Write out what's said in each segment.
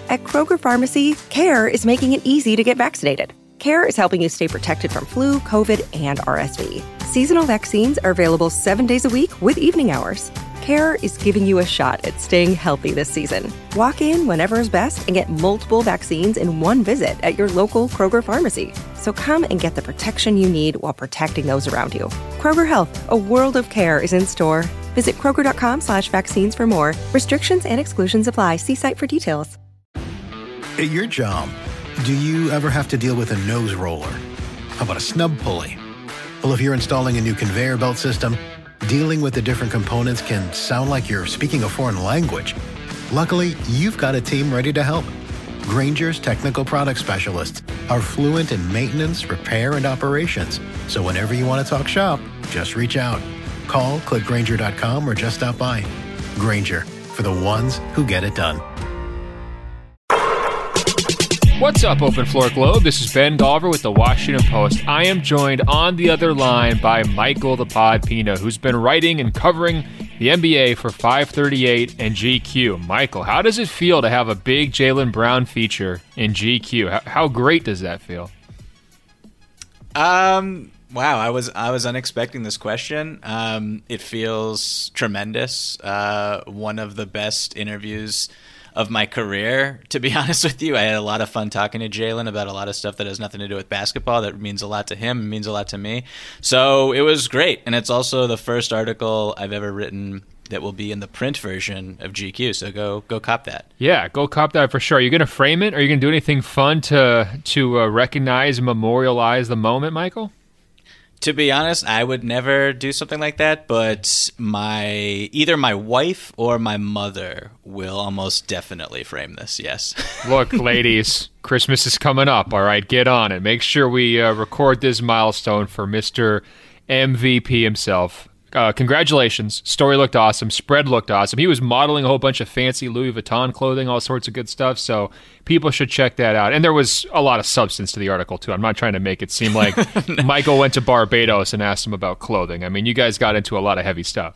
At Kroger Pharmacy, CARE is making it easy to get vaccinated. CARE is helping you stay protected from flu, COVID, and RSV. Seasonal vaccines are available 7 days a week with evening hours. CARE is giving you a shot at staying healthy this season. Walk in whenever is best and get multiple vaccines in one visit at your local Kroger Pharmacy. So come and get the protection you need while protecting those around you. Kroger Health, a world of care is in store. Visit Kroger.com/vaccines for more. Restrictions and exclusions apply. See site for details. At your job, do you ever have to deal with a nose roller? How about a snub pulley? Well, if you're installing a new conveyor belt system, dealing with the different components can sound like you're speaking a foreign language. Luckily, you've got a team ready to help. Grainger's technical product specialists are fluent in maintenance, repair, and operations. So whenever you want to talk shop, just reach out. Call, click Grainger.com, or just stop by. Grainger, for the ones who get it done. What's up, Open Floor Globe? This is Ben Golliver with the Washington Post. I am joined on the other line by Michael the Pod Pina, who's been writing and covering the NBA for 538 and GQ. Michael, how does it feel to have a big Jaylen Brown feature in GQ? How great does that feel? Wow, I was unexpecting this question. It feels tremendous. One of the best interviews of my career, to be honest with you. I had a lot of fun talking to Jaylen about a lot of stuff that has nothing to do with basketball that means a lot to him and means a lot to me. So it was great. And it's also the first article I've ever written that will be in the print version of GQ. So go cop that. Yeah, go cop that for sure. Are you going to frame it? Are you going to do anything fun to recognize and memorialize the moment, Michael? To be honest, I would never do something like that, but either my wife or my mother will almost definitely frame this, yes. Look, ladies, Christmas is coming up, all right? Get on it. Make sure we record this milestone for Mr. MVP himself. Congratulations. Story looked awesome. Spread looked awesome. He was modeling a whole bunch of fancy Louis Vuitton clothing, all sorts of good stuff. So people should check that out. And there was a lot of substance to the article, too. I'm not trying to make it seem like Michael went to Barbados and asked him about clothing. I mean, you guys got into a lot of heavy stuff.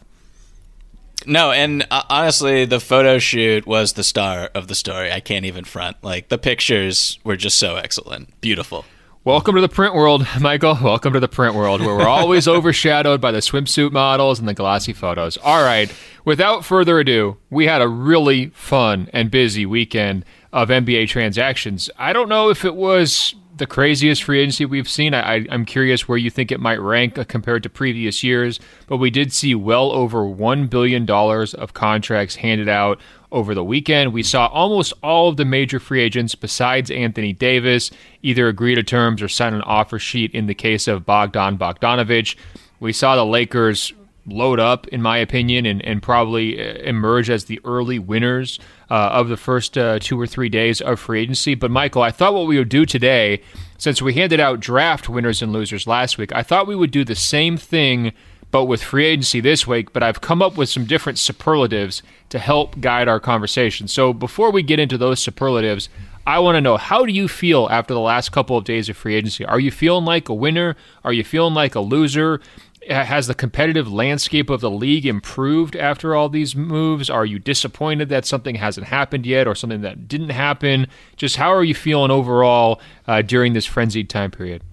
No, and honestly, the photo shoot was the star of the story. I can't even front. Like, the pictures were just so excellent. Beautiful. Welcome to the print world, Michael. Welcome to the print world, where we're always overshadowed by the swimsuit models and the glossy photos. All right, without further ado, we had a really fun and busy weekend of NBA transactions. I don't know if it was the craziest free agency we've seen. I'm curious where you think it might rank compared to previous years, but we did see well over $1 billion of contracts handed out over the weekend. We saw almost all of the major free agents besides Anthony Davis either agree to terms or sign an offer sheet in the case of Bogdan Bogdanovic. We saw the Lakers load up, in my opinion, and probably emerge as the early winners of the first 2 or 3 days of free agency. But Michael, I thought what we would do today, since we handed out draft winners and losers last week, I thought we would do the same thing but with free agency this week, but I've come up with some different superlatives to help guide our conversation. So before we get into those superlatives, I want to know, how do you feel after the last couple of days of free agency? Are you feeling like a winner? Are you feeling like a loser? Has the competitive landscape of the league improved after all these moves? Are you disappointed that something hasn't happened yet or something that didn't happen? Just how are you feeling overall during this frenzied time period?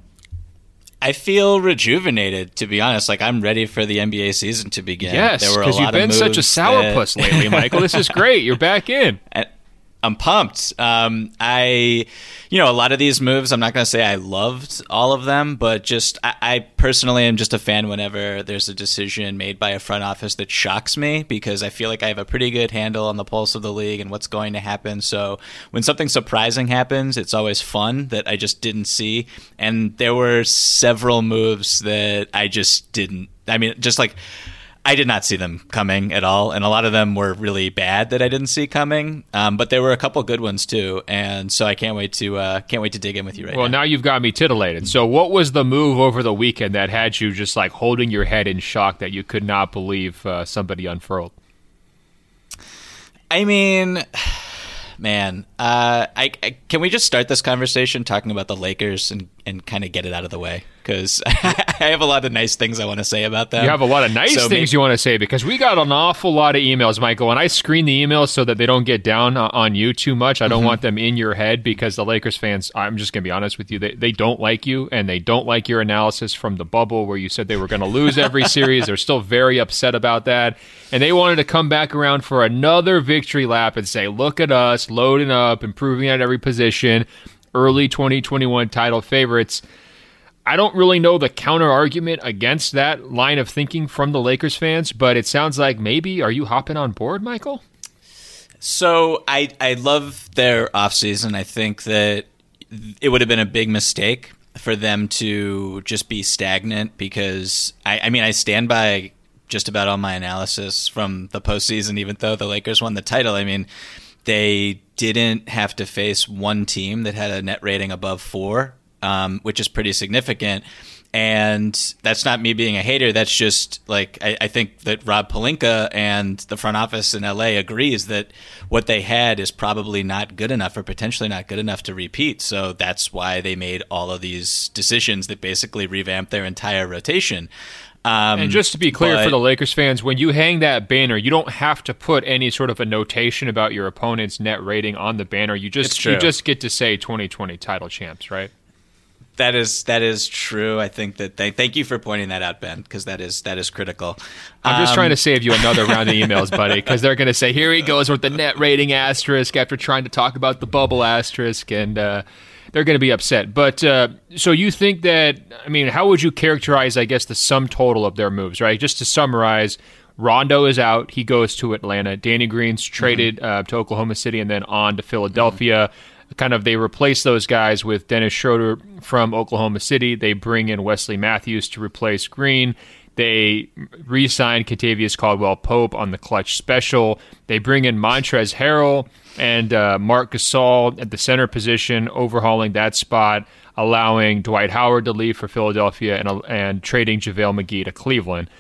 I feel rejuvenated, to be honest. Like, I'm ready for the NBA season to begin. Yes, because you've been such a sourpuss lately, Michael. This is great. You're back in. I'm pumped. A lot of these moves, I'm not going to say I loved all of them, but just I personally am just a fan whenever there's a decision made by a front office that shocks me, because I feel like I have a pretty good handle on the pulse of the league and what's going to happen. So when something surprising happens, it's always fun that I just didn't see. And there were several moves that I just didn't. I mean, just like, I did not see them coming at all, and a lot of them were really bad that I didn't see coming. But there were a couple good ones too, and so I can't wait to dig in with you right now. Well, now you've got me titillated. So, what was the move over the weekend that had you just like holding your head in shock that you could not believe somebody unfurled? I mean, man, can we just start this conversation talking about the Lakers and kind of get it out of the way? because I have a lot of nice things I want to say about them. You have a lot of nice things you want to say, because we got an awful lot of emails, Michael, and I screen the emails so that they don't get down on you too much. I don't want them in your head, because the Lakers fans, I'm just going to be honest with you, they don't like you, and they don't like your analysis from the bubble where you said they were going to lose every series. They're still very upset about that, and they wanted to come back around for another victory lap and say, look at us, loading up, improving at every position, early 2021 title favorites. I don't really know the counter argument against that line of thinking from the Lakers fans, but it sounds like maybe, are you hopping on board, Michael? So I love their offseason. I think that it would have been a big mistake for them to just be stagnant, because I stand by just about all my analysis from the postseason, even though the Lakers won the title. I mean, they didn't have to face one team that had a net rating above 4. Which is pretty significant. And that's not me being a hater. That's just like, I think that Rob Pelinka and the front office in LA agrees that what they had is probably not good enough, or potentially not good enough to repeat. So that's why they made all of these decisions that basically revamped their entire rotation. And just to be clear for the Lakers fans, when you hang that banner, you don't have to put any sort of a notation about your opponent's net rating on the banner. You just get to say 2020 title champs, right? That is true. I think that thank you for pointing that out, Ben, because that is critical. I'm just trying to save you another round of emails, buddy, because they're going to say, here he goes with the net rating asterisk after trying to talk about the bubble asterisk, and they're going to be upset. But so you think that, I mean, how would you characterize, I guess, the sum total of their moves, right? Just to summarize, Rondo is out. He goes to Atlanta. Danny Green's traded to Oklahoma City and then on to Philadelphia. Kind of, they replace those guys with Dennis Schroeder from Oklahoma City. They bring in Wesley Matthews to replace Green. They re-sign Kentavious Caldwell-Pope on the clutch special. They bring in Montrezl Harrell and Marc Gasol at the center position, overhauling that spot, allowing Dwight Howard to leave for Philadelphia and trading JaVale McGee to Cleveland.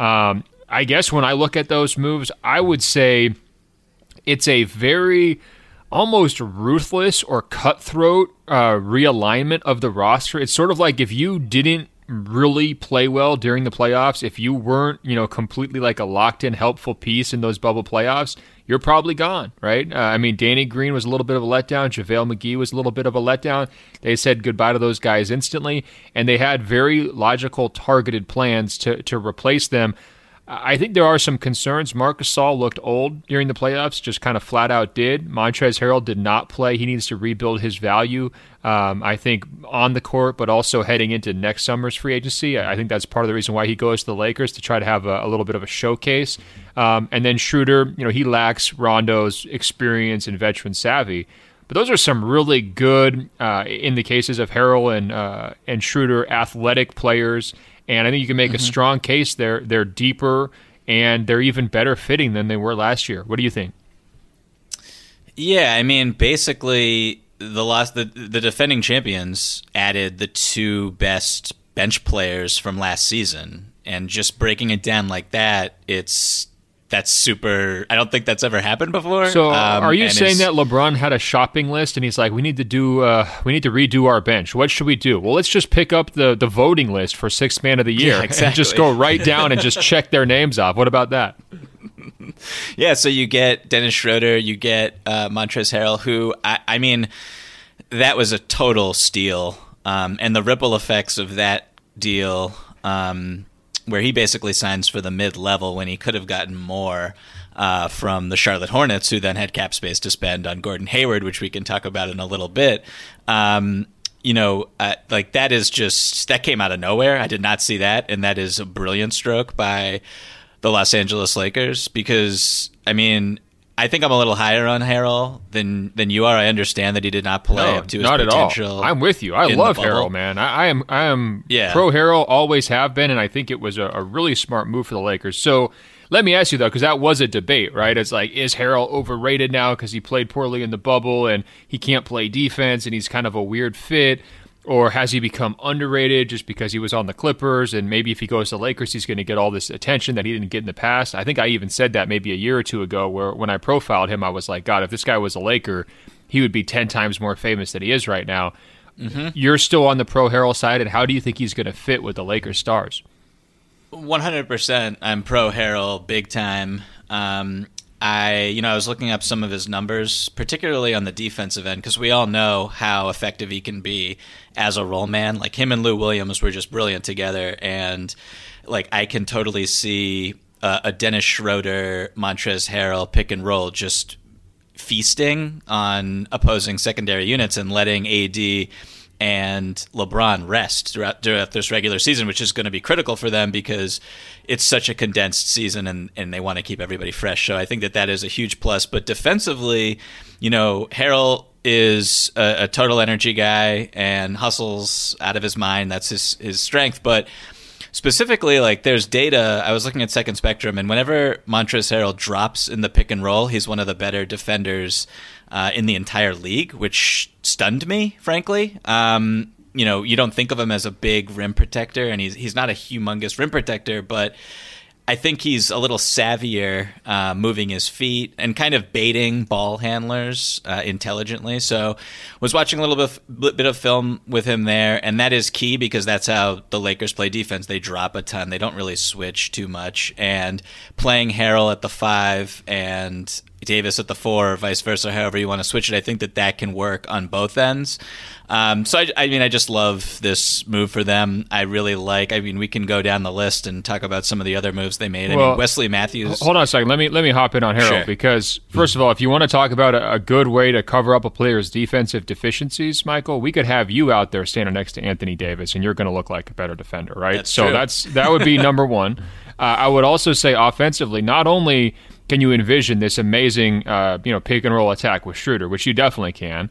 I guess when I look at those moves, I would say it's a very almost ruthless or cutthroat realignment of the roster. It's sort of like if you didn't really play well during the playoffs, if you weren't, completely like a locked-in helpful piece in those bubble playoffs, you're probably gone, right? Danny Green was a little bit of a letdown. JaVale McGee was a little bit of a letdown. They said goodbye to those guys instantly, and they had very logical, targeted plans to replace them. I think there are some concerns. Marc Gasol looked old during the playoffs, just kind of flat out did. Montrezl Harrell did not play. He needs to rebuild his value, I think, on the court, but also heading into next summer's free agency. I think that's part of the reason why he goes to the Lakers, to try to have a little bit of a showcase. And then Schroeder, he lacks Rondo's experience and veteran savvy. But those are some really good, in the cases of Harrell and Schroeder, athletic players. And I think you can make a strong case they're deeper and they're even better fitting than they were last year. What do you think? Yeah, basically the defending champions added the 2 best bench players from last season, and just breaking it down like that, that's super. I don't think that's ever happened before. So, are you saying that LeBron had a shopping list and he's like, we need to redo our bench? What should we do? Well, let's just pick up the voting list for 6th man of the year, and just go right down and just check their names off. What about that? Yeah, so you get Dennis Schroeder, you get Montrezl Harrell, who that was a total steal, and the ripple effects of that deal. Where he basically signs for the mid-level when he could have gotten more from the Charlotte Hornets, who then had cap space to spend on Gordon Hayward, which we can talk about in a little bit. That came out of nowhere. I did not see that, and that is a brilliant stroke by the Los Angeles Lakers, because, I think I'm a little higher on Harrell than you are. I understand that he did not play up to his potential. At all. I'm with you. I love Harrell, man. I am pro Harrell, always have been, and I think it was a really smart move for the Lakers. So let me ask you, though, because that was a debate, right? It's like, is Harrell overrated now because he played poorly in the bubble and he can't play defense and he's kind of a weird fit? Or has he become underrated just because he was on the Clippers, and maybe if he goes to the Lakers, he's going to get all this attention that he didn't get in the past? I think I even said that maybe a year or two ago, where when I profiled him, I was like, God, if this guy was a Laker, he would be 10 times more famous than he is right now. You're still on the pro Harrell side, and how do you think he's going to fit with the Lakers stars? 100%. I'm pro Harrell, big time. I was looking up some of his numbers, particularly on the defensive end, because we all know how effective he can be as a role man. Like, him and Lou Williams were just brilliant together, and like, I can totally see a Dennis Schroeder, Montrezl Harrell pick and roll just feasting on opposing secondary units and letting AD and LeBron rest throughout this regular season, which is going to be critical for them because it's such a condensed season and they want to keep everybody fresh. So I think that is a huge plus. But defensively, Harrell is a total energy guy and hustles out of his mind. That's his strength. But specifically, like, there's data. I was looking at Second Spectrum, and whenever Montrezl Harrell drops in the pick and roll, he's one of the better defenders in the entire league, which stunned me, frankly. You don't think of him as a big rim protector, and he's not a humongous rim protector, but I think he's a little savvier moving his feet and kind of baiting ball handlers intelligently. So was watching a little bit of film with him there, and that is key because that's how the Lakers play defense. They drop a ton. They don't really switch too much. And playing Harrell at the 5 and Davis at the 4 or vice versa, however you want to switch it, I think that can work on both ends. So I just love this move for them. I really we can go down the list and talk about some of the other moves they made. Well, Wesley Matthews. Hold on a second. Let me hop in on Harrell because, first of all, if you want to talk about a good way to cover up a player's defensive deficiencies, Michael, we could have you out there standing next to Anthony Davis, and you're going to look like a better defender, right? That's true. That would be number one. I would also say offensively, not only can you envision this amazing pick and roll attack with Schroeder, which you definitely can,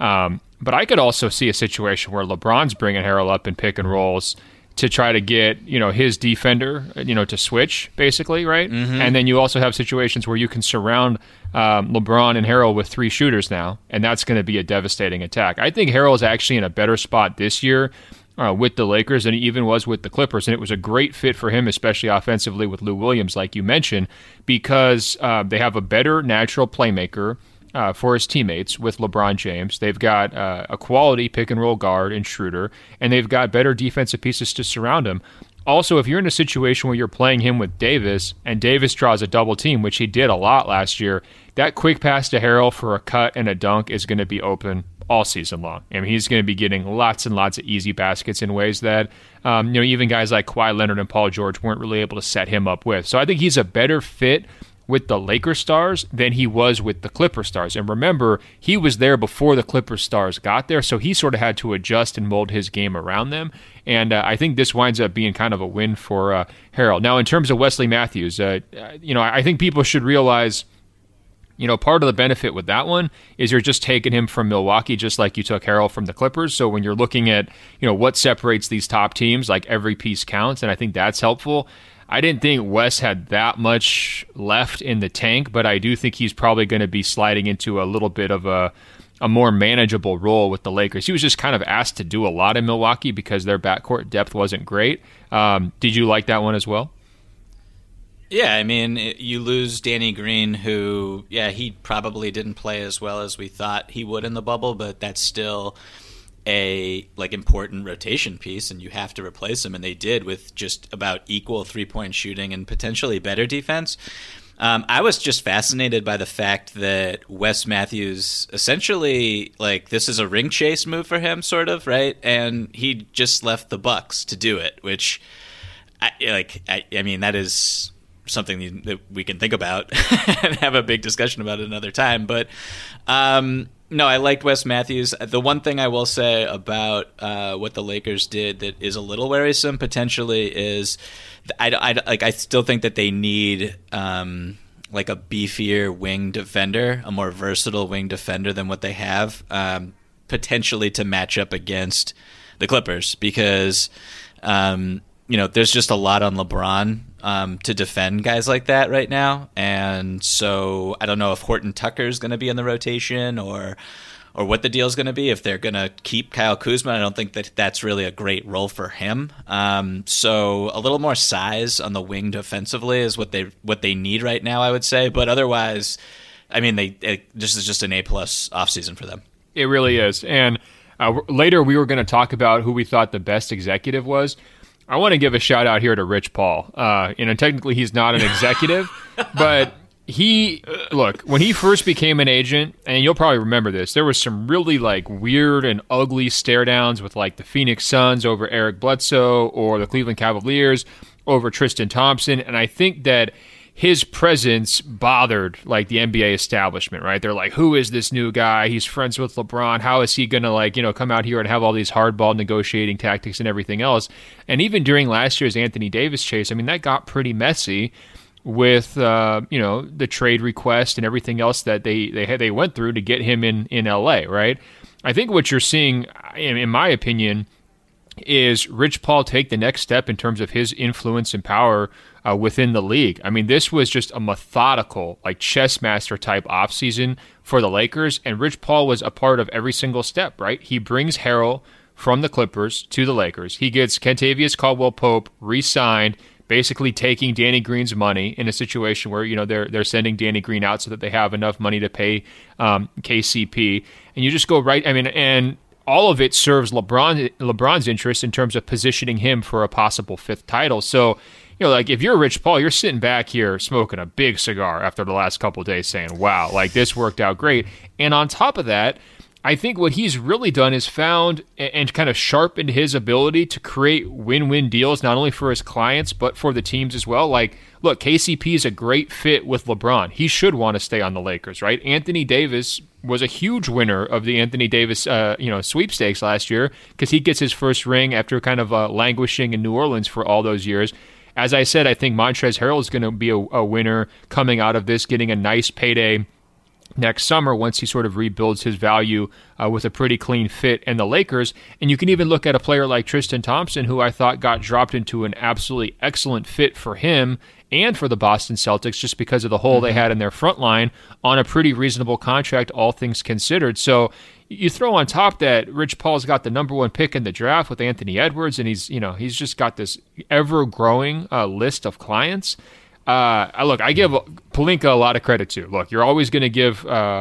but I could also see a situation where LeBron's bringing Harrell up in pick and rolls to try to get his defender to switch, basically, right? Mm-hmm. And then you also have situations where you can surround LeBron and Harrell with 3 shooters now, and that's going to be a devastating attack. I think Harrell is actually in a better spot this year with the Lakers than he even was with the Clippers, and it was a great fit for him, especially offensively with Lou Williams, like you mentioned, because they have a better natural playmaker for his teammates with LeBron James. They've got a quality pick-and-roll guard in Schroeder, and they've got better defensive pieces to surround him. Also, if you're in a situation where you're playing him with Davis, and Davis draws a double team, which he did a lot last year, that quick pass to Harrell for a cut and a dunk is going to be open all season long. I mean, he's going to be getting lots and lots of easy baskets in ways that even guys like Kawhi Leonard and Paul George weren't really able to set him up with. So I think he's a better fit with the Lakers stars than he was with the Clippers stars. And remember, he was there before the Clippers stars got there, so he sort of had to adjust and mold his game around them. And I think this winds up being kind of a win for Harrell. Now, in terms of Wesley Matthews, I think people should realize, part of the benefit with that one is you're just taking him from Milwaukee, just like you took Harrell from the Clippers. So when you're looking at, what separates these top teams, like every piece counts, and I think that's helpful. I didn't think Wes had that much left in the tank, but I do think he's probably going to be sliding into a little bit of a more manageable role with the Lakers. He was just kind of asked to do a lot in Milwaukee because their backcourt depth wasn't great. Did you like that one as well? Yeah, I mean, you lose Danny Green, who, he probably didn't play as well as we thought he would in the bubble, but that's still a important rotation piece, and you have to replace him, and they did with just about equal 3-point shooting and potentially better defense. I was just fascinated by the fact that Wes Matthews essentially, this is a ring chase move for him, sort of, right? And he just left the Bucks to do it, which, I mean, that is something that we can think about and have a big discussion about another time. But no, I liked Wes Matthews. The one thing I will say about what the Lakers did that is a little worrisome potentially is I still think that they need a beefier wing defender, a more versatile wing defender than what they have, potentially to match up against the Clippers because there's just a lot on LeBron to defend guys like that right now. And so I don't know if Horton Tucker is going to be in the rotation or what the deal is going to be. If they're going to keep Kyle Kuzma, I don't think that that's really a great role for him. So a little more size on the wing defensively is what they need right now, I would say. But otherwise, I mean, this is just an A+ offseason for them. It really is. And Later, we were going to talk about who we thought the best executive was. I want to give a shout out here to Rich Paul. Technically, he's not an executive, but when he first became an agent, and you'll probably remember this, there was some really like weird and ugly stare downs with like the Phoenix Suns over Eric Bledsoe or the Cleveland Cavaliers over Tristan Thompson, and I think that his presence bothered like the NBA establishment, right? They're like, who is this new guy? He's friends with LeBron. How is he going to come out here and have all these hardball negotiating tactics and everything else? And even during last year's Anthony Davis chase, I mean, that got pretty messy with, the trade request and everything else that they went through to get him in LA, right? I think what you're seeing, in my opinion, is Rich Paul take the next step in terms of his influence and power within the league. I mean, this was just a methodical, like chess master type offseason for the Lakers, and Rich Paul was a part of every single step, right? He brings Harrell from the Clippers to the Lakers. He gets Kentavious Caldwell-Pope re-signed, basically taking Danny Green's money in a situation where, they're sending Danny Green out so that they have enough money to pay KCP. And you just go right, and all of it serves LeBron's interest in terms of positioning him for a possible fifth title. So, like if you're Rich Paul, you're sitting back here smoking a big cigar after the last couple of days saying, wow, like this worked out great. And on top of that, I think what he's really done is found and kind of sharpened his ability to create win-win deals, not only for his clients, but for the teams as well. Like, look, KCP is a great fit with LeBron. He should want to stay on the Lakers, right? Anthony Davis was a huge winner of the Anthony Davis, sweepstakes last year because he gets his first ring after kind of languishing in New Orleans for all those years. As I said, I think Montrezl Harrell is going to be a winner coming out of this, getting a nice payday next summer once he sort of rebuilds his value with a pretty clean fit in the Lakers. And you can even look at a player like Tristan Thompson, who I thought got dropped into an absolutely excellent fit for him and for the Boston Celtics just because of the hole they had in their front line on a pretty reasonable contract, all things considered. So you throw on top that Rich Paul's got the number one pick in the draft with Anthony Edwards, and he's just got this ever-growing list of clients. I give Pelinka a lot of credit too. Look, you're always going to give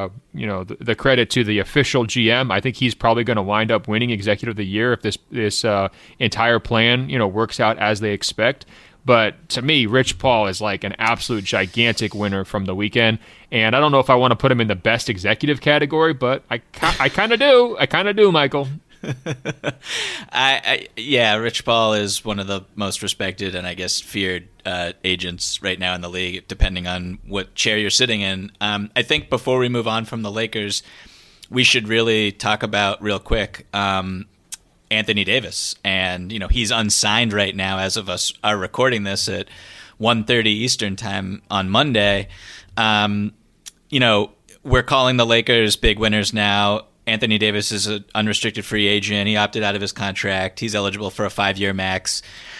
the credit to the official GM. I think he's probably going to wind up winning Executive of the Year if this entire plan works out as they expect. But to me, Rich Paul is like an absolute gigantic winner from the weekend. And I don't know if I want to put him in the best executive category, but I kind of do. I kind of do, Michael. Rich Paul is one of the most respected and I guess feared agents right now in the league, depending on what chair you're sitting in. I think before we move on from the Lakers, we should really talk about real quick Anthony Davis. And, he's unsigned right now as of us are recording this at 1:30 Eastern time on Monday. We're calling the Lakers big winners now. Anthony Davis is an unrestricted free agent. He opted out of his contract. He's eligible for a 5-year max.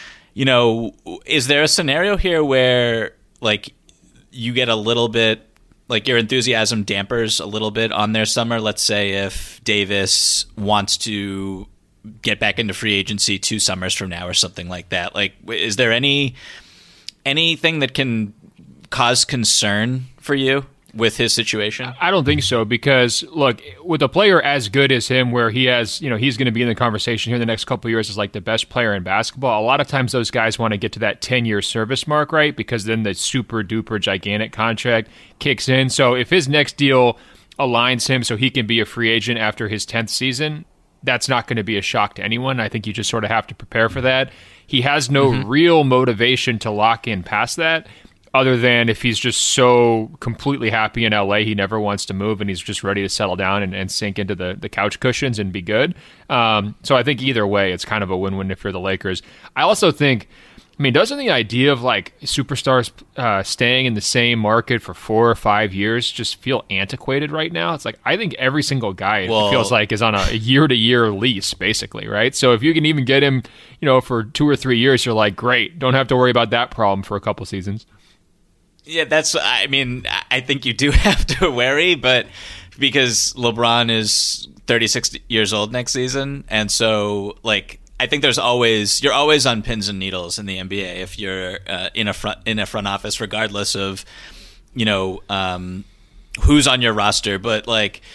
Is there a scenario here where, like, you get a little bit, like, your enthusiasm dampers a little bit on their summer? Let's say if Davis wants to get back into free agency 2 summers from now or something like that. Like, is there anything that can cause concern for you with his situation? I don't think so, because look, with a player as good as him, where he has, he's going to be in the conversation here in the next couple of years as like the best player in basketball. A lot of times those guys want to get to that 10-year service mark, right? Because then the super duper gigantic contract kicks in. So if his next deal aligns him so he can be a free agent after his 10th season, that's not going to be a shock to anyone. I think you just sort of have to prepare for that. He has no real motivation to lock in past that, other than if he's just so completely happy in LA, he never wants to move and he's just ready to settle down and sink into the couch cushions and be good. So I think either way, it's kind of a win-win if you're the Lakers. I also think, doesn't the idea of like superstars staying in the same market for 4 or 5 years just feel antiquated right now? It's like, I think every single guy it feels like is on a year-to-year lease, basically, right? So if you can even get him, for 2 or 3 years, you're like, great, don't have to worry about that problem for a couple seasons. Yeah, I think you do have to worry, but because LeBron is 36 years old next season, and so, like, I think you're always on pins and needles in the NBA if you're in a front office, regardless of who's on your roster. But like,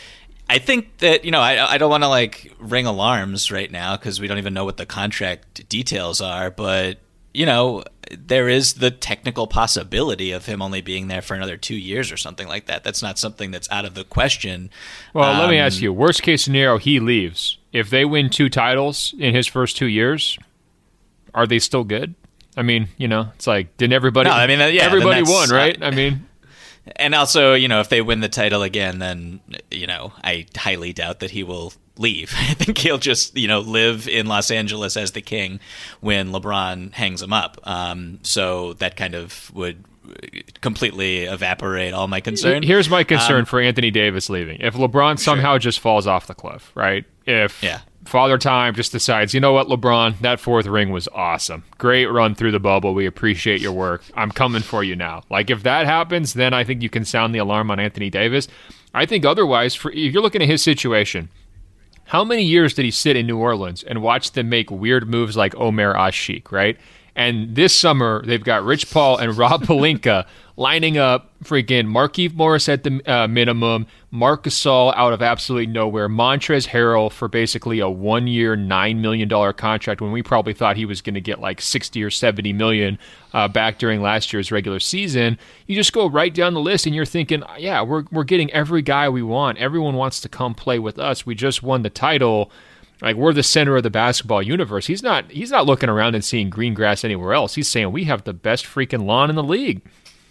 I think that, I don't want to like ring alarms right now because we don't even know what the contract details are, but there is the technical possibility of him only being there for another 2 years or something like that. That's not something that's out of the question. Well, let me ask you, worst case scenario, he leaves. If they win 2 titles in his first 2 years, are they still good? I mean, it's like, didn't everybody? No, I mean, everybody won, right? I mean, and also, if they win the title again, then I highly doubt that he will leave. I think he'll just live in Los Angeles as the king when LeBron hangs him up. So that kind of would completely evaporate all my concern. Here's my concern for Anthony Davis leaving. If LeBron somehow just falls off the cliff, right? If Father Time just decides, you know what, LeBron, that 4th ring was awesome. Great run through the bubble. We appreciate your work. I'm coming for you now. Like, if that happens, then I think you can sound the alarm on Anthony Davis. I think otherwise, if you're looking at his situation, how many years did he sit in New Orleans and watch them make weird moves like Omer Asik, right? And this summer, they've got Rich Paul and Rob Pelinka lining up freaking Markieff Morris at the minimum, Marc Gasol out of absolutely nowhere, Montrezl Harrell for basically a 1-year, $9 million contract when we probably thought he was going to get like 60 or 70 million back during last year's regular season. You just go right down the list and you're thinking, yeah, we're getting every guy we want. Everyone wants to come play with us. We just won the title. Like, we're the center of the basketball universe. He's not looking around and seeing green grass anywhere else. He's saying we have the best freaking lawn in the league.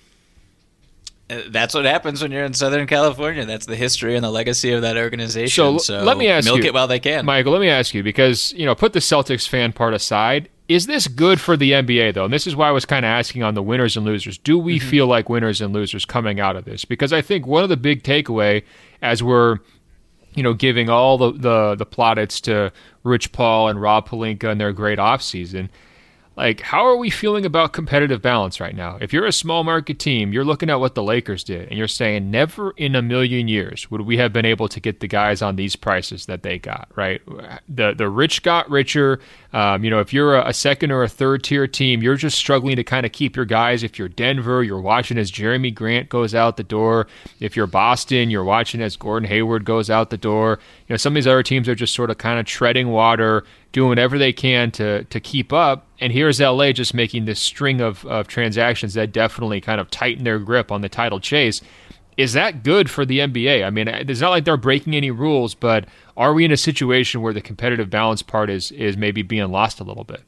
That's what happens when you're in Southern California. That's the history and the legacy of that organization. So let me ask milk it while they can. Michael, let me ask you, because, put the Celtics fan part aside, is this good for the NBA, though? And this is why I was kind of asking on the winners and losers. Do we feel like winners and losers coming out of this? Because I think one of the big takeaway as we're giving all the plaudits to Rich Paul and Rob Pelinka and their great offseason, like, how are we feeling about competitive balance right now? If you're a small market team, you're looking at what the Lakers did, and you're saying never in a million years would we have been able to get the guys on these prices that they got, right? The rich got richer. If you're a second or a third tier team, you're just struggling to kind of keep your guys. If you're Denver, you're watching as Jeremy Grant goes out the door. If you're Boston, you're watching as Gordon Hayward goes out the door. Some of these other teams are just sort of kind of treading water, doing whatever they can to keep up. And here's LA just making this string of transactions that definitely kind of tighten their grip on the title chase. Is that good for the NBA? I mean, it's not like they're breaking any rules, but are we in a situation where the competitive balance part is maybe being lost a little bit?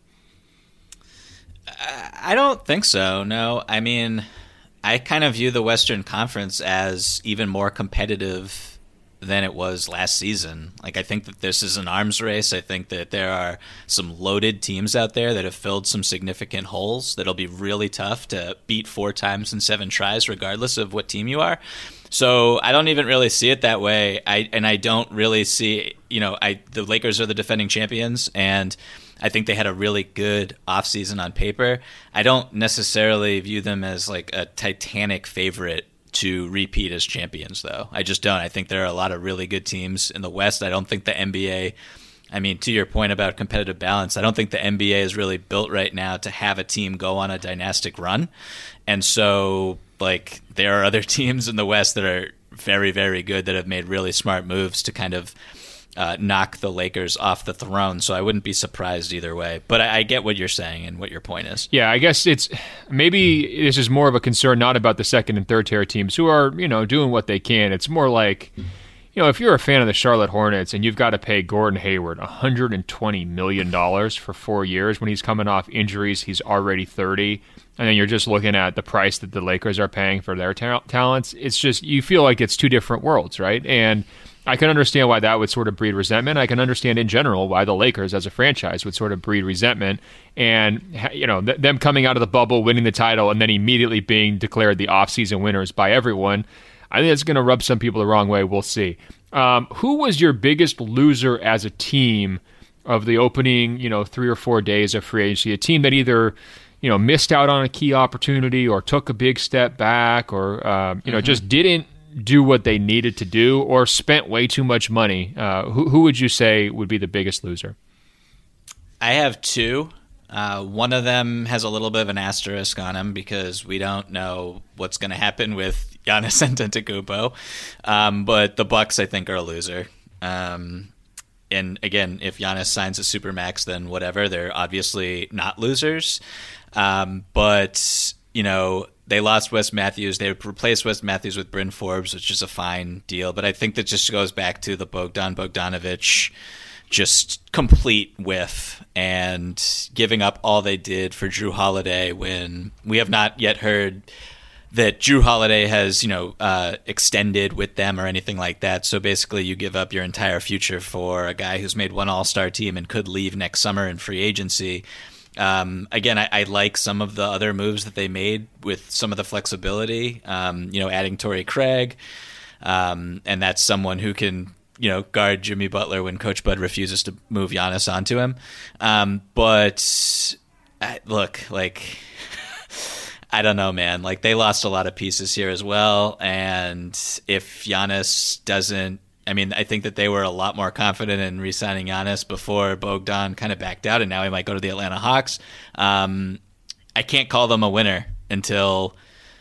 I don't think so, no. I mean, I kind of view the Western Conference as even more competitive than it was last season. Like, I think that this is an arms race. I think that there are some loaded teams out there that have filled some significant holes that'll be really tough to beat 4 times in 7 tries, regardless of what team you are. So I don't even really see it that way. I don't really see, the Lakers are the defending champions, and I think they had a really good offseason on paper. I don't necessarily view them as like a Titanic favorite to repeat as champions, though. I just don't. I think there are a lot of really good teams in the West. I don't think the NBA, I mean, to your point about competitive balance, I don't think the NBA is really built right now to have a team go on a dynastic run. And so, like, there are other teams in the West that are very, very good that have made really smart moves to kind of knock the Lakers off the throne. So I wouldn't be surprised either way. But I get what you're saying and what your point is. Yeah, I guess maybe this is more of a concern not about the second and third tier teams who are, doing what they can. It's more like, if you're a fan of the Charlotte Hornets and you've got to pay Gordon Hayward $120 million for 4 years when he's coming off injuries, he's already 30, and then you're just looking at the price that the Lakers are paying for their talents, it's just, you feel like it's two different worlds, right? And I can understand why that would sort of breed resentment. I can understand in general why the Lakers as a franchise would sort of breed resentment. And, them coming out of the bubble, winning the title, and then immediately being declared the offseason winners by everyone, I think it's going to rub some people the wrong way. We'll see. Who was your biggest loser as a team of the opening, 3 or 4 days of free agency? A team that either, missed out on a key opportunity or took a big step back or, just didn't do what they needed to do or spent way too much money. Who would you say would be the biggest loser? I have 2. One of them has a little bit of an asterisk on him because we don't know what's going to happen with Giannis Antetokounmpo. But the Bucks, I think, are a loser. And again, if Giannis signs a supermax, then whatever. They're obviously not losers. But, they lost Wes Matthews. They replaced Wes Matthews with Bryn Forbes, which is a fine deal. But I think that just goes back to the Bogdanovic just complete whiff and giving up all they did for Jrue Holiday when we have not yet heard that Jrue Holiday has, extended with them or anything like that. So basically you give up your entire future for a guy who's made one All-Star team and could leave next summer in free agency. Again, I like some of the other moves that they made with some of the flexibility, adding Torrey Craig. And that's someone who can, guard Jimmy Butler when Coach Bud refuses to move Giannis onto him. But look, I don't know, man. They lost a lot of pieces here as well. And if Giannis doesn't, I think that they were a lot more confident in re-signing Giannis before Bogdan kind of backed out, and now he might go to the Atlanta Hawks. I can't call them a winner until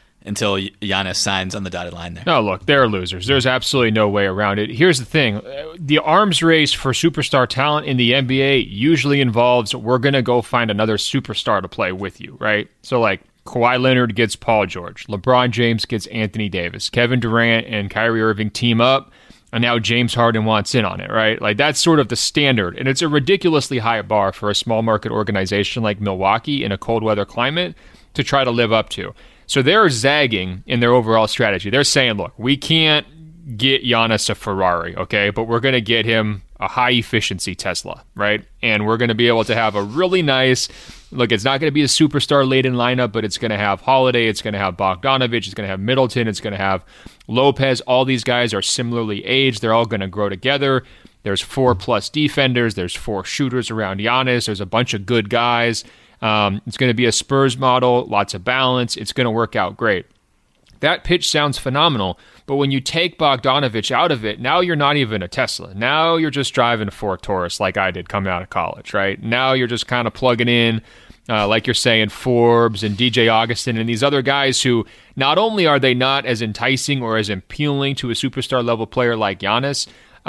Giannis signs on the dotted line there. No, look, they're losers. There's absolutely no way around it. Here's the thing. The arms race for superstar talent in the NBA usually involves we're going to go find another superstar to play with you, right? So, Kawhi Leonard gets Paul George. LeBron James gets Anthony Davis. Kevin Durant and Kyrie Irving team up, and now James Harden wants in on it, right? That's sort of the standard. And it's a ridiculously high bar for a small market organization like Milwaukee in a cold weather climate to try to live up to. So they're zagging in their overall strategy. They're saying, look, we can't get Giannis a Ferrari, okay? But we're going to get him a high-efficiency Tesla, right? And we're going to be able to have a really nice, look, it's not going to be a superstar-laden lineup, but it's going to have Holiday, it's going to have Bogdanovic, it's going to have Middleton, it's going to have Lopez. All these guys are similarly aged. They're all going to grow together. There's 4+ defenders. There's 4 shooters around Giannis. There's a bunch of good guys. It's going to be a Spurs model, lots of balance. It's going to work out great. That pitch sounds phenomenal, but when you take Bogdanovic out of it, now you're not even a Tesla. Now you're just driving a Ford Taurus like I did coming out of college, right? Now you're just kind of plugging in, like you're saying, Forbes and DJ Augustin and these other guys who not only are they not as enticing or as appealing to a superstar level player like Giannis,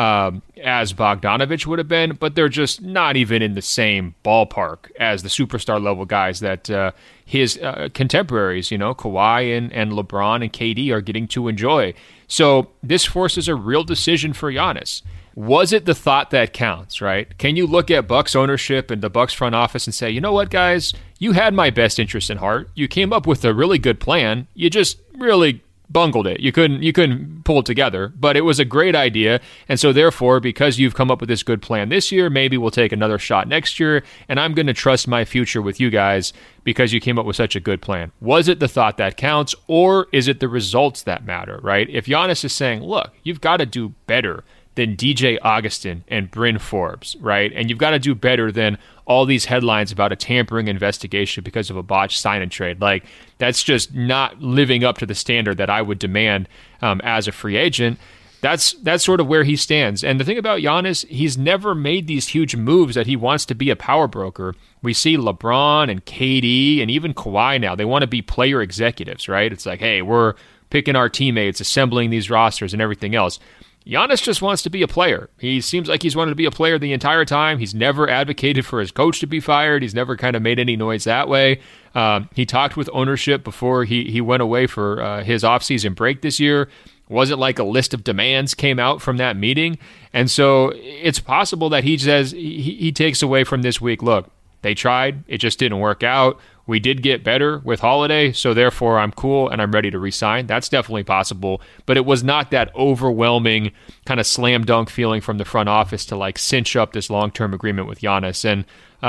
as Bogdanovic would have been, but they're just not even in the same ballpark as the superstar level guys that his contemporaries, Kawhi and LeBron and KD are getting to enjoy. So this forces a real decision for Giannis. Was it the thought that counts, right? Can you look at Bucks ownership and the Bucks front office and say, you know what, guys, you had my best interest in heart. You came up with a really good plan. You just really bungled it. You couldn't pull it together, but it was a great idea. And so therefore, because you've come up with this good plan this year, maybe we'll take another shot next year. And I'm going to trust my future with you guys because you came up with such a good plan. Was it the thought that counts, or is it the results that matter, right? If Giannis is saying, look, you've got to do better than DJ Augustin and Bryn Forbes, right? And you've got to do better than all these headlines about a tampering investigation because of a botched sign and trade. That's just not living up to the standard that I would demand as a free agent. That's sort of where he stands. And the thing about Giannis, he's never made these huge moves that he wants to be a power broker. We see LeBron and KD and even Kawhi now. They want to be player executives, right? It's like, hey, we're picking our teammates, assembling these rosters and everything else. Giannis just wants to be a player. He seems like he's wanted to be a player the entire time. He's never advocated for his coach to be fired. He's never kind of made any noise that way. He talked with ownership before he went away for his offseason break this year. Wasn't like a list of demands came out from that meeting. And so it's possible that he says he takes away from this week, look, they tried. It just didn't work out. We did get better with Holiday, so therefore I'm cool and I'm ready to resign. That's definitely possible, but it was not that overwhelming kind of slam dunk feeling from the front office to cinch up this long-term agreement with Giannis. And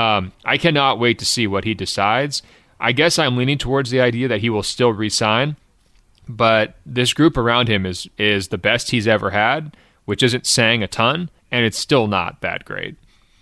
I cannot wait to see what he decides. I guess I'm leaning towards the idea that he will still resign, but this group around him is the best he's ever had, which isn't saying a ton, and it's still not that great.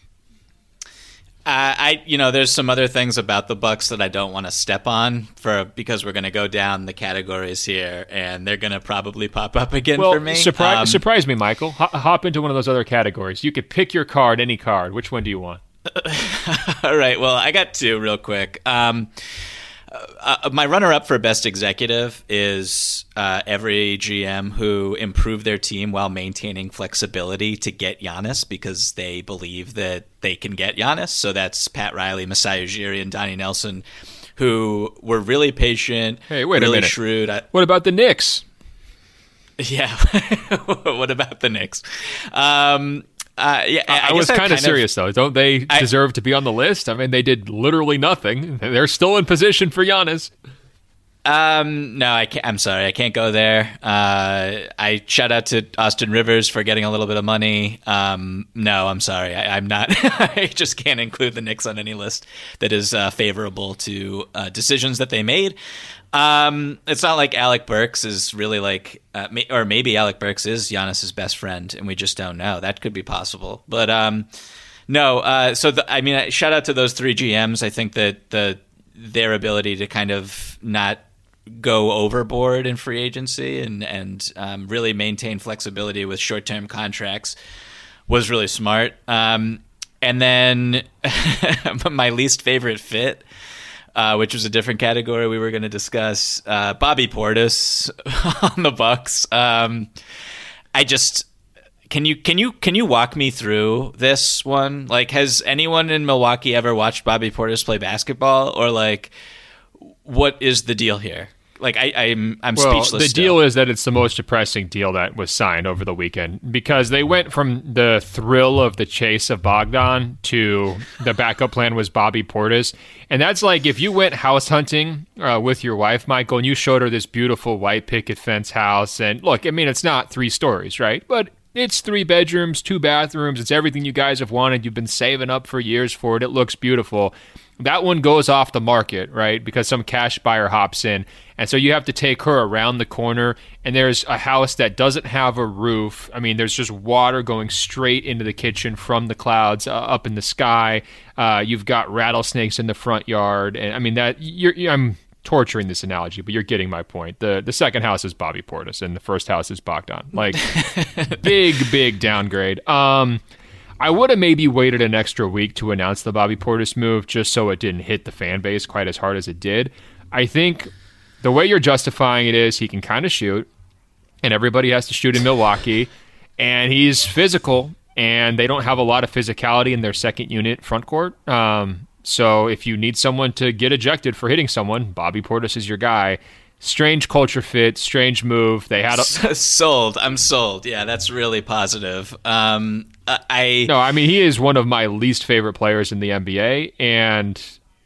There's some other things about the Bucks that I don't want to step on because we're going to go down the categories here, and they're going to probably pop up again for me. Surprise me, Michael. Hop into one of those other categories. You could pick your card, any card. Which one do you want? All right. Well, I got two real quick. My runner-up for best executive is every GM who improved their team while maintaining flexibility to get Giannis because they believe that they can get Giannis. So that's Pat Riley, Masai Ujiri, and Donnie Nelson, who were really patient, Hey, wait really a minute. shrewd. What about the Knicks? Yeah. What about the Knicks? I was kind of serious, though. Don't they deserve to be on the list? I mean, they did literally nothing. They're still in position for Giannis. No, I can't. I'm sorry, I can't go there. I shout out to Austin Rivers for getting a little bit of money. No, I'm sorry, I'm not. I just can't include the Knicks on any list that is favorable to decisions that they made. It's not like Alec Burks is really like, or maybe Alec Burks is Giannis's best friend, and we just don't know. That could be possible, but no. Shout out to those three GMs. I think that their ability to kind of not go overboard in free agency and really maintain flexibility with short-term contracts was really smart. And then my least favorite fit, which was a different category we were going to discuss, Bobby Portis on the Bucks. Can you walk me through this one? Like, has anyone in Milwaukee ever watched Bobby Portis play basketball, or like, what is the deal here? Like, I'm speechless. The deal is that it's the most depressing deal that was signed over the weekend because they went from the thrill of the chase of Bogdan to the backup plan was Bobby Portis. And that's like if you went house hunting with your wife, Michael, and you showed her this beautiful white picket fence house. And look, I mean, it's not 3 stories, right? But it's 3 bedrooms, 2 bathrooms. It's everything you guys have wanted. You've been saving up for years for it. It looks beautiful. That one goes off the market, right? Because some cash buyer hops in. And so you have to take her around the corner. And there's a house that doesn't have a roof. I mean, there's just water going straight into the kitchen from the clouds up in the sky. You've got rattlesnakes in the front yard. And I mean, I'm torturing this analogy, but you're getting my point. The second house is Bobby Portis, and the first house is Bogdan. Like, big downgrade. I would have maybe waited an extra week to announce the Bobby Portis move just so it didn't hit the fan base quite as hard as it did. I think the way you're justifying it is he can kind of shoot, and everybody has to shoot in Milwaukee, and he's physical, and they don't have a lot of physicality in their second unit front court. So if you need someone to get ejected for hitting someone, Bobby Portis is your guy. Strange culture fit, strange move. They had sold. I'm sold. Yeah, that's really positive. He is one of my least favorite players in the NBA, and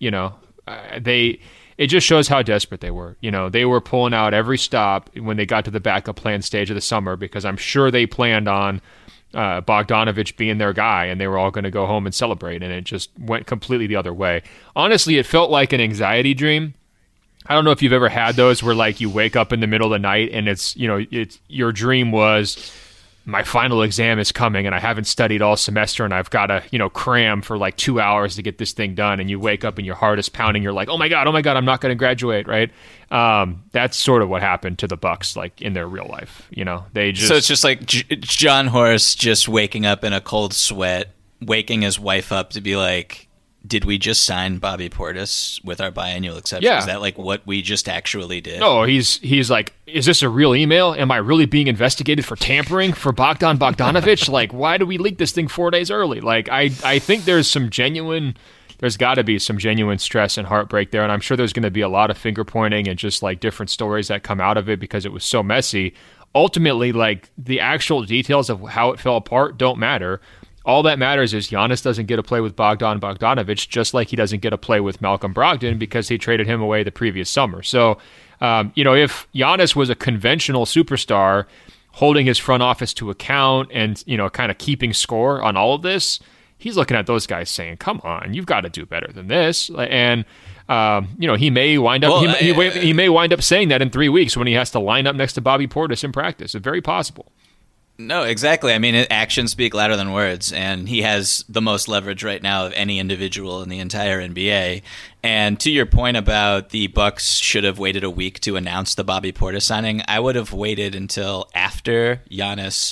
it just shows how desperate they were. They were pulling out every stop when they got to the backup plan stage of the summer because I'm sure they planned on Bogdanovich being their guy, and they were all going to go home and celebrate, and it just went completely the other way. Honestly, it felt like an anxiety dream. I don't know if you've ever had those where like you wake up in the middle of the night and it's your dream was my final exam is coming and I haven't studied all semester and I've got to, cram for like 2 hours to get this thing done. And you wake up and your heart is pounding. You're like, oh my God, I'm not going to graduate. Right. That's sort of what happened to the Bucks, like in their real life, so it's just like John Horst just waking up in a cold sweat, waking his wife up to be like, did we just sign Bobby Portis with our biannual exception? Yeah. Is that like what we just actually did? No, he's like, is this a real email? Am I really being investigated for tampering for Bogdan Bogdanovich? Like, why do we leak this thing 4 days early? Like, I think there's got to be some genuine stress and heartbreak there. And I'm sure there's going to be a lot of finger pointing and just like different stories that come out of it because it was so messy. Ultimately, like the actual details of how it fell apart don't matter. All that matters is Giannis doesn't get to play with Bogdan Bogdanovich, just like he doesn't get to play with Malcolm Brogdon because he traded him away the previous summer. So, if Giannis was a conventional superstar holding his front office to account and, kind of keeping score on all of this, he's looking at those guys saying, come on, you've got to do better than this. And, he may wind up he may wind up saying that in 3 weeks when he has to line up next to Bobby Portis in practice. It's very possible. No, exactly. I mean, actions speak louder than words, and he has the most leverage right now of any individual in the entire NBA. And to your point about the Bucks should have waited a week to announce the Bobby Portis signing, I would have waited until after Giannis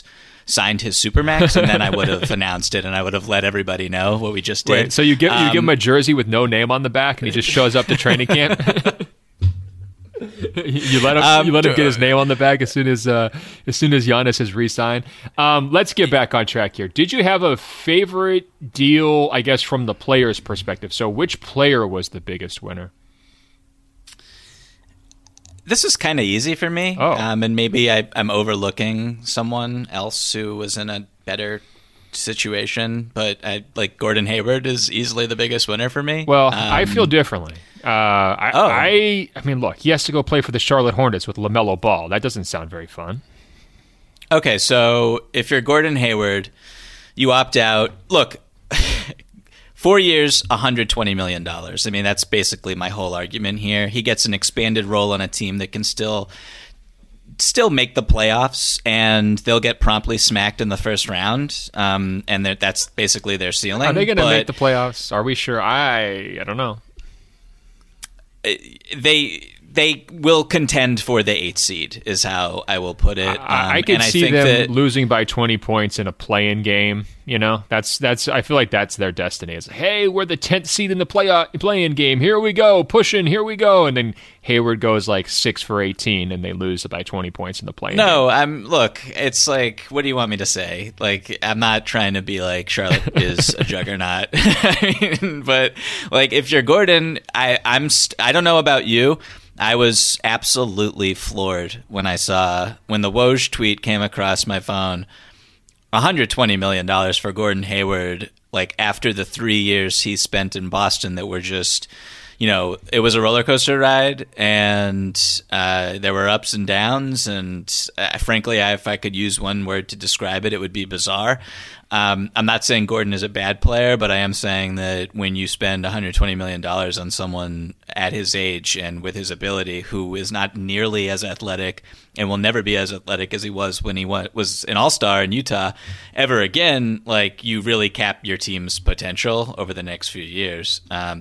signed his Supermax, and then I would have announced it, and I would have let everybody know what we just did. Wait, so you give him a jersey with no name on the back, and he just shows up to training camp? You let him get his name on the back as soon as Giannis has re-signed. Let's get back on track here. Did you have a favorite deal, I guess, from the player's perspective? So which player was the biggest winner? This is kind of easy for me, and maybe I'm overlooking someone else who was in a better situation, but Gordon Hayward is easily the biggest winner for me. Well, I feel differently. I mean, look, he has to go play for the Charlotte Hornets with LaMelo Ball. That doesn't sound very fun. Okay, so if you're Gordon Hayward, you opt out. Look, 4 years, $120 million. I mean, that's basically my whole argument here. He gets an expanded role on a team that can still make the playoffs, and they'll get promptly smacked in the first round, and that's basically their ceiling. Are they going to make the playoffs? Are we sure? I don't know. They will contend for the 8th seed, is how I will put it. I could see them losing by 20 points in a play-in game. You know, that's. I feel like that's their destiny. It's hey, we're the 10th seed in the play-in game. Here we go, pushing. Here we go, and then Hayward goes like 6 for 18, and they lose by 20 points in the play-in game. Look, it's like, what do you want me to say? Like, I'm not trying to be like Charlotte is a juggernaut. I mean, but like, if you're Gordon, I don't know about you. I was absolutely floored when the Woj tweet came across my phone. $120 million for Gordon Hayward, like after the 3 years he spent in Boston that were just, it was a roller coaster ride, and there were ups and downs, and frankly, if I could use one word to describe it, it would be bizarre. I'm not saying Gordon is a bad player, but I am saying that when you spend $120 million on someone at his age and with his ability, who is not nearly as athletic and will never be as athletic as he was when he was an all-star in Utah ever again, like, you really cap your team's potential over the next few years.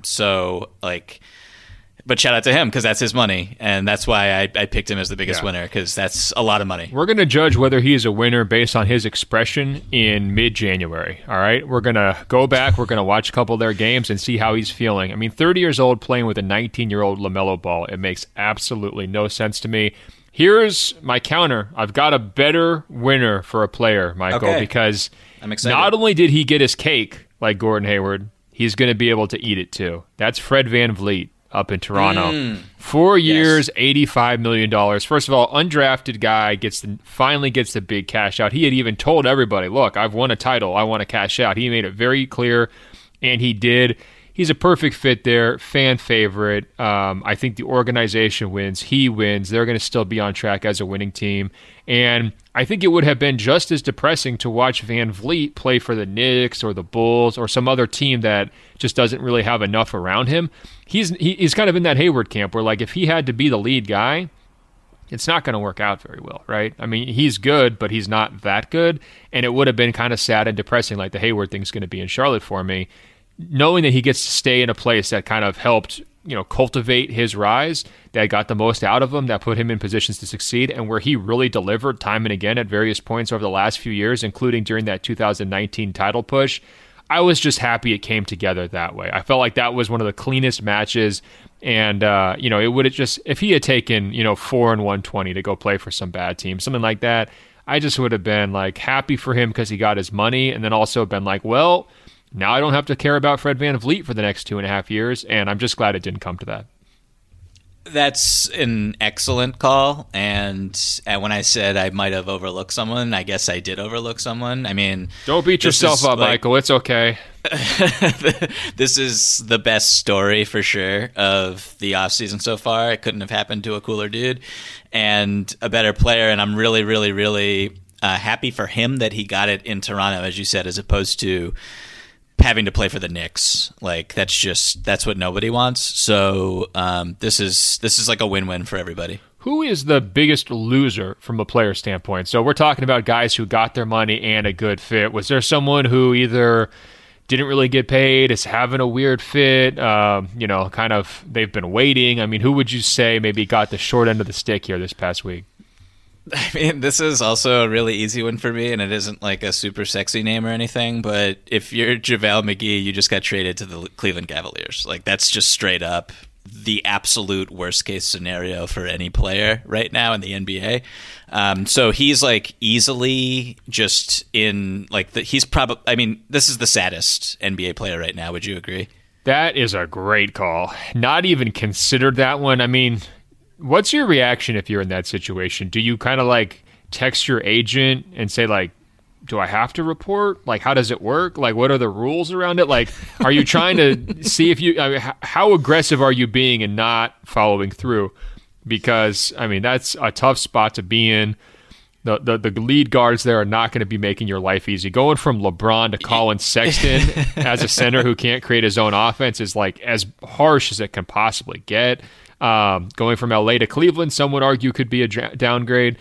But shout out to him, because that's his money, and that's why I picked him as the biggest winner, because that's a lot of money. We're going to judge whether he is a winner based on his expression in mid-January, all right? We're going to go back, we're going to watch a couple of their games and see how he's feeling. I mean, 30 years old playing with a 19-year-old LaMelo Ball, it makes absolutely no sense to me. Here's my counter. I've got a better winner for a player, Michael, because I'm excited. Not only did he get his cake like Gordon Hayward, he's going to be able to eat it too. That's Fred VanVleet up in Toronto. 4 years, $85 million. First of all, undrafted guy finally gets the big cash out. He had even told everybody, look, I've won a title. I want to cash out. He made it very clear, and he did. He's a perfect fit there, fan favorite. I think the organization wins. He wins. They're going to still be on track as a winning team. And I think it would have been just as depressing to watch VanVleet play for the Knicks or the Bulls or some other team that just doesn't really have enough around him. He's kind of in that Hayward camp where, like, if he had to be the lead guy, it's not going to work out very well, right? I mean, he's good, but he's not that good. And it would have been kind of sad and depressing, like the Hayward thing's going to be in Charlotte for me, knowing that he gets to stay in a place that kind of helped, cultivate his rise, that got the most out of him, that put him in positions to succeed, and where he really delivered time and again at various points over the last few years, including during that 2019 title push. I was just happy it came together that way. I felt like that was one of the cleanest matches, and it would have just, if he had taken 4 and 120 to go play for some bad team, something like that, I just would have been like happy for him because he got his money, and then also been like, well, now I don't have to care about Fred VanVleet for the next 2.5 years, and I'm just glad it didn't come to that. That's an excellent call, and when I said I might have overlooked someone, I guess I did overlook someone. I mean, don't beat yourself up, Michael. It's okay. This is the best story for sure of the offseason so far. It couldn't have happened to a cooler dude and a better player, and I'm really, really, really happy for him that he got it in Toronto, as you said, as opposed to having to play for the Knicks. Like, that's what nobody wants. So this is like a win-win for everybody. Who is the biggest loser from a player standpoint? So we're talking about guys who got their money and a good fit. Was there someone who either didn't really get paid, is having a weird fit, kind of they've been waiting? I mean, who would you say maybe got the short end of the stick here this past week? I mean, this is also a really easy one for me, and it isn't like a super sexy name or anything, but if you're JaVale McGee, you just got traded to the Cleveland Cavaliers. Like, that's just straight up the absolute worst case scenario for any player right now in the NBA. So he's like easily just in like he's probably, I mean, this is the saddest NBA player right now. Would you agree? That is a great call. Not even considered that one. I mean, what's your reaction if you're in that situation? Do you kind of like text your agent and say like, do I have to report? Like, how does it work? Like, what are the rules around it? Like, are you trying to see if you, I mean, how aggressive are you being and not following through? Because, I mean, that's a tough spot to be in. The lead guards there are not going to be making your life easy. Going from LeBron to Colin Sexton as a center who can't create his own offense is like as harsh as it can possibly get. Going from LA to Cleveland, some would argue could be a downgrade.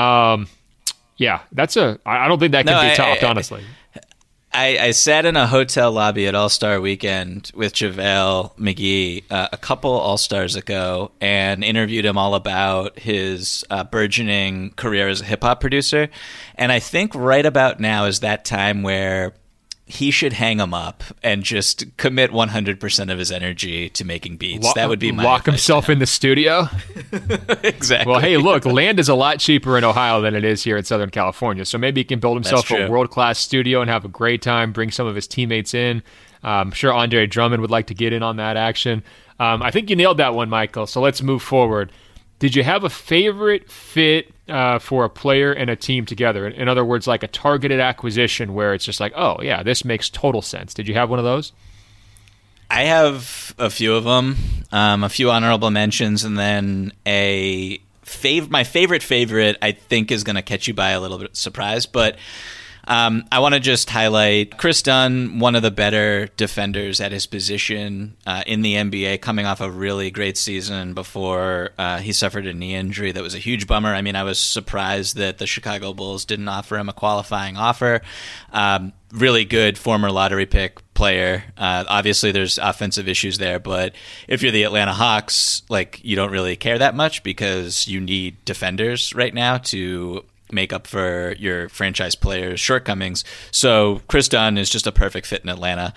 Yeah, I don't think that can be topped, honestly. I sat in a hotel lobby at All-Star Weekend with JaVale McGee a couple All-Stars ago and interviewed him all about his burgeoning career as a hip-hop producer. And I think right about now is that time where he should hang him up and just commit 100% of his energy to making beats. That would be my lock himself in the studio. Exactly. Well, hey, look, land is a lot cheaper in Ohio than it is here in Southern California. So maybe he can build himself a world-class studio and have a great time, bring some of his teammates in. I'm sure Andre Drummond would like to get in on that action. I think you nailed that one, Michael. So let's move forward. Did you have a favorite fit for a player and a team together? In other words, like a targeted acquisition where it's just like, oh, yeah, this makes total sense. Did you have one of those? I have a few of them, a few honorable mentions, and then my favorite, I think, is going to catch you by a little bit of surprise, but I want to just highlight Chris Dunn, one of the better defenders at his position in the NBA, coming off a really great season before he suffered a knee injury that was a huge bummer. I mean, I was surprised that the Chicago Bulls didn't offer him a qualifying offer. Really good former lottery pick player. Obviously, there's offensive issues there, but if you're the Atlanta Hawks, like, you don't really care that much because you need defenders right now to make up for your franchise players' shortcomings. So Chris Dunn is just a perfect fit in Atlanta.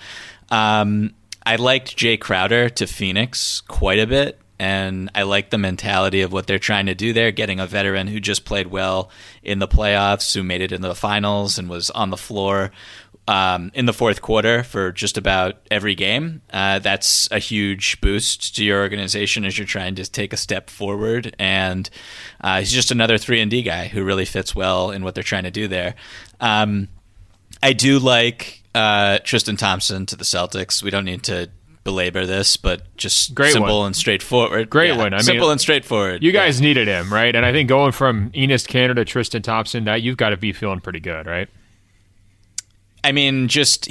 I liked Jay Crowder to Phoenix quite a bit, and I like the mentality of what they're trying to do there, getting a veteran who just played well in the playoffs, who made it into the finals and was on the floor in the fourth quarter for just about every game. That's a huge boost to your organization as you're trying to take a step forward. And he's just another 3-and-D guy who really fits well in what they're trying to do there. I do like Tristan Thompson to the Celtics. We don't need to belabor this, but just great simple one. And straightforward. Great one. I simple mean, and straightforward. You guys needed him, right? And I think going from Enes Kanter to Tristan Thompson, that you've got to be feeling pretty good, right? I mean,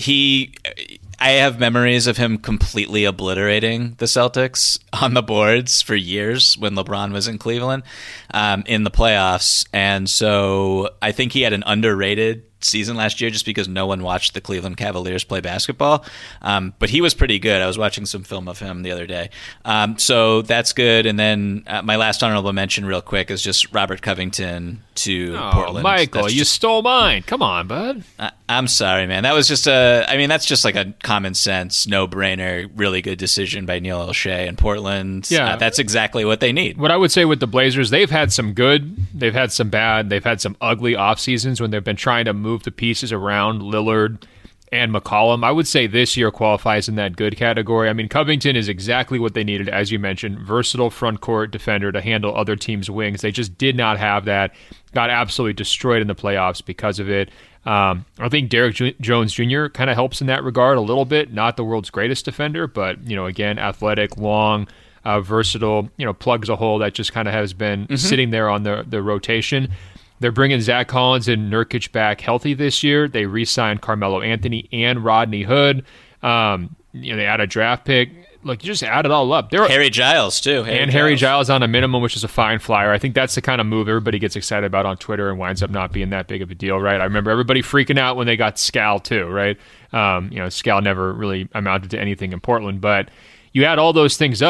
I have memories of him completely obliterating the Celtics on the boards for years when LeBron was in Cleveland in the playoffs. And so I think he had an underrated season last year just because no one watched the Cleveland Cavaliers play basketball. But he was pretty good. I was watching some film of him the other day. So that's good. And then my last honorable mention real quick is just Robert Covington to Portland. Michael, you stole mine. Come on, bud. I'm sorry, man. That was just that's just like a common sense, no-brainer, really good decision by Neil O'Shea in Portland. Yeah. That's exactly what they need. What I would say with the Blazers, they've had some good, they've had some bad, they've had some ugly off seasons when they've been trying to move the pieces around Lillard and McCollum. I would say this year qualifies in that good category. I mean, Covington is exactly what they needed, as you mentioned, versatile front court defender to handle other teams' wings. They just did not have that. Got absolutely destroyed in the playoffs because of it. I think Derek Jones Jr. kind of helps in that regard a little bit. Not the world's greatest defender, but, again, athletic, long, versatile, plugs a hole that just kind of has been sitting there on the rotation. They're bringing Zach Collins and Nurkic back healthy this year. They re-signed Carmelo Anthony and Rodney Hood. They add a draft pick. Look, you just add it all up. Harry Giles, too. Harry Giles on a minimum, which is a fine flyer. I think that's the kind of move everybody gets excited about on Twitter and winds up not being that big of a deal, right? I remember everybody freaking out when they got Scal, too, right? Scal never really amounted to anything in Portland. But you add all those things up,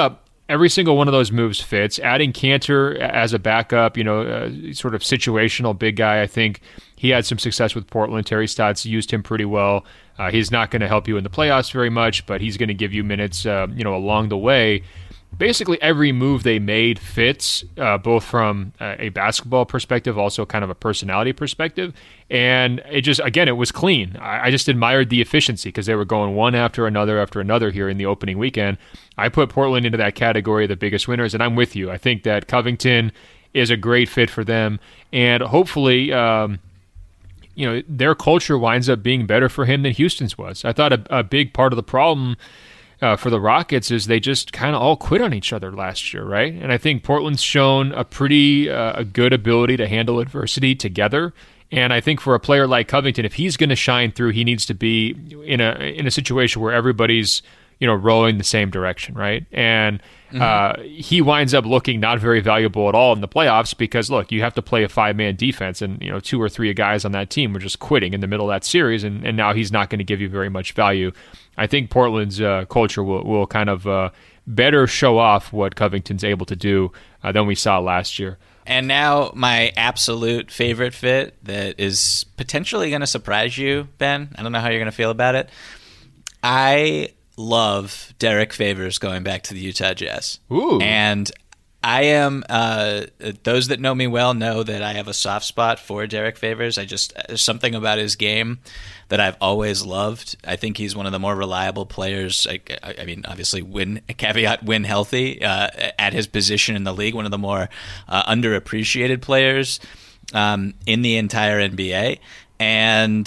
every single one of those moves fits. Adding Cantor as a backup, sort of situational big guy, I think he had some success with Portland. Terry Stotts used him pretty well. He's not going to help you in the playoffs very much, but he's going to give you minutes, along the way. Basically, every move they made fits, both from a basketball perspective, also kind of a personality perspective. And it was clean. I just admired the efficiency because they were going one after another here in the opening weekend. I put Portland into that category of the biggest winners, and I'm with you. I think that Covington is a great fit for them, and hopefully, their culture winds up being better for him than Houston's was. I thought a big part of the problem for the Rockets is they just kind of all quit on each other last year, right? And I think Portland's shown a pretty a good ability to handle adversity together. And I think for a player like Covington, if he's going to shine through, he needs to be in a situation where everybody's rowing the same direction, right? And he winds up looking not very valuable at all in the playoffs because, look, you have to play a 5-man defense, and 2 or 3 guys on that team were just quitting in the middle of that series, and now he's not going to give you very much value. I think Portland's culture will kind of better show off what Covington's able to do than we saw last year. And now my absolute favorite fit that is potentially going to surprise you, Ben. I don't know how you're going to feel about it. I love Derek Favors going back to the Utah Jazz. Ooh. And I am, those that know me well know that I have a soft spot for Derek Favors. There's something about his game that I've always loved. I think he's one of the more reliable players. I mean, obviously, win healthy at his position in the league. One of the more underappreciated players in the entire NBA. And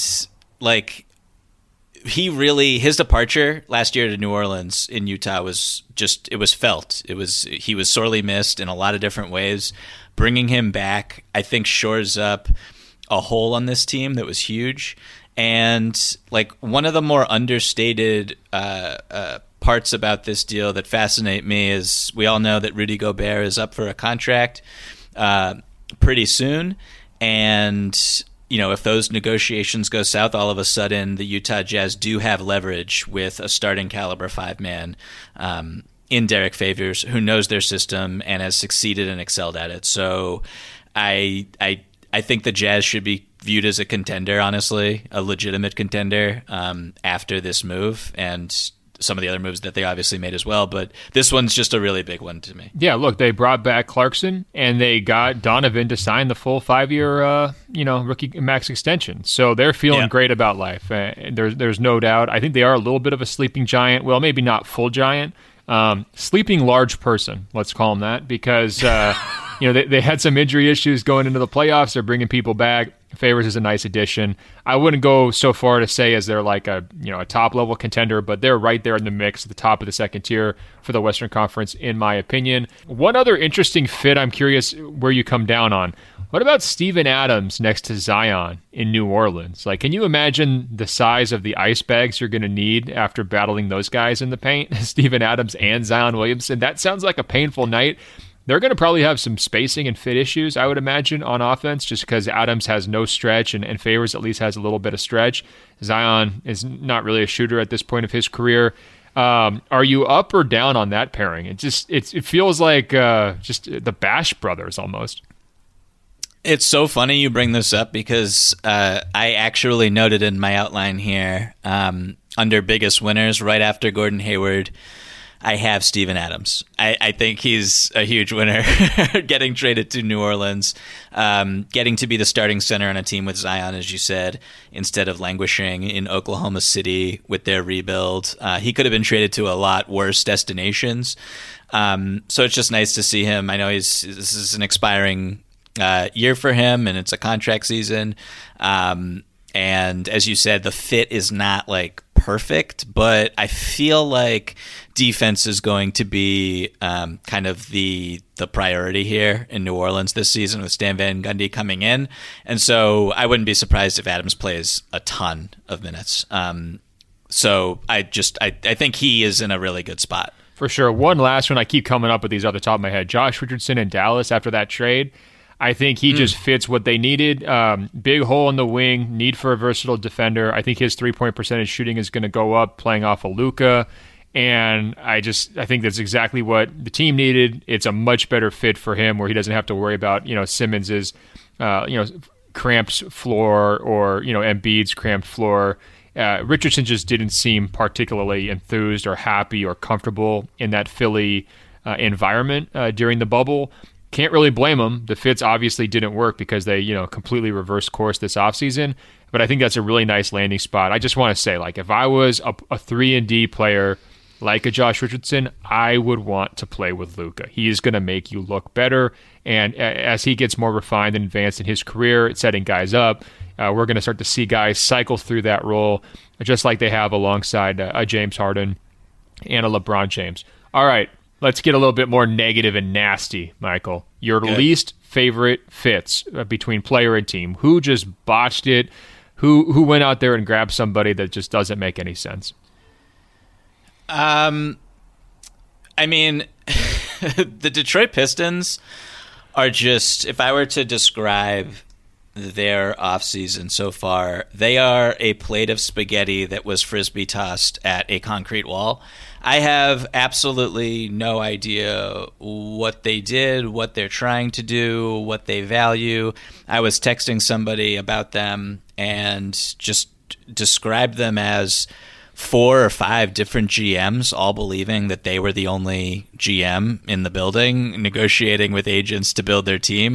his departure last year to New Orleans in Utah was it was felt. He was sorely missed in a lot of different ways. Bringing him back, I think, shores up a hole on this team that was huge. And one of the more understated parts about this deal that fascinate me is we all know that Rudy Gobert is up for a contract pretty soon. And if those negotiations go south, all of a sudden the Utah Jazz do have leverage with a starting caliber 5-man in Derek Favors, who knows their system and has succeeded and excelled at it. So I think the Jazz should be viewed as a contender, honestly, a legitimate contender after this move and some of the other moves that they obviously made as well. But this one's just a really big one to me. Yeah, look, they brought back Clarkson and they got Donovan to sign the full 5-year, rookie max extension. So they're feeling great about life. There's no doubt. I think they are a little bit of a sleeping giant. Well, maybe not full giant. Sleeping large person, let's call them that, because they had some injury issues going into the playoffs. They're bringing people back. Favors is a nice addition. I wouldn't go so far to say as they're like a top level contender, but they're right there in the mix at the top of the second tier for the Western Conference, in my opinion. One other interesting fit I'm curious where you come down on. What about Steven Adams next to Zion in New Orleans? Can you imagine the size of the ice bags you're going to need after battling those guys in the paint? Steven Adams and Zion Williamson. That sounds like a painful night. They're going to probably have some spacing and fit issues, I would imagine, on offense, just because Adams has no stretch and Favors at least has a little bit of stretch. Zion is not really a shooter at this point of his career. Are you up or down on that pairing? It feels like just the Bash brothers almost. It's so funny you bring this up because I actually noted in my outline here under biggest winners right after Gordon Hayward, I have Steven Adams. I think he's a huge winner getting traded to New Orleans, getting to be the starting center on a team with Zion, as you said, instead of languishing in Oklahoma City with their rebuild. He could have been traded to a lot worse destinations. So it's just nice to see him. I know this is an expiring year for him, and it's a contract season. And as you said, the fit is not perfect, but I feel like defense is going to be kind of the priority here in New Orleans this season with Stan Van Gundy coming in. And so I wouldn't be surprised if Adams plays a ton of minutes. So I think he is in a really good spot. For sure. One last one. I keep coming up with these off the top of my head. Josh Richardson in Dallas after that trade. I think he just fits what they needed. Big hole in the wing, need for a versatile defender. I think his 3-point percentage shooting is going to go up playing off of Luka. And I think that's exactly what the team needed. It's a much better fit for him where he doesn't have to worry about, Simmons's, cramped floor or, Embiid's cramped floor. Richardson just didn't seem particularly enthused or happy or comfortable in that Philly environment during the bubble. Can't really blame him. The fits obviously didn't work because they, completely reversed course this offseason. But I think that's a really nice landing spot. I just want to say, if I was a 3-and-D player like a Josh Richardson, I would want to play with Luka. He is going to make you look better. And as he gets more refined and advanced in his career, setting guys up, we're going to start to see guys cycle through that role, just like they have alongside a James Harden and a LeBron James. All right, let's get a little bit more negative and nasty, Michael. Your least favorite fits between player and team. Who just botched it? Who went out there and grabbed somebody that just doesn't make any sense? The Detroit Pistons are just, if I were to describe their offseason so far, they are a plate of spaghetti that was frisbee tossed at a concrete wall. I have absolutely no idea what they did, what they're trying to do, what they value. I was texting somebody about them and just described them as 4 or 5 different GMs all believing that they were the only GM in the building, negotiating with agents to build their team.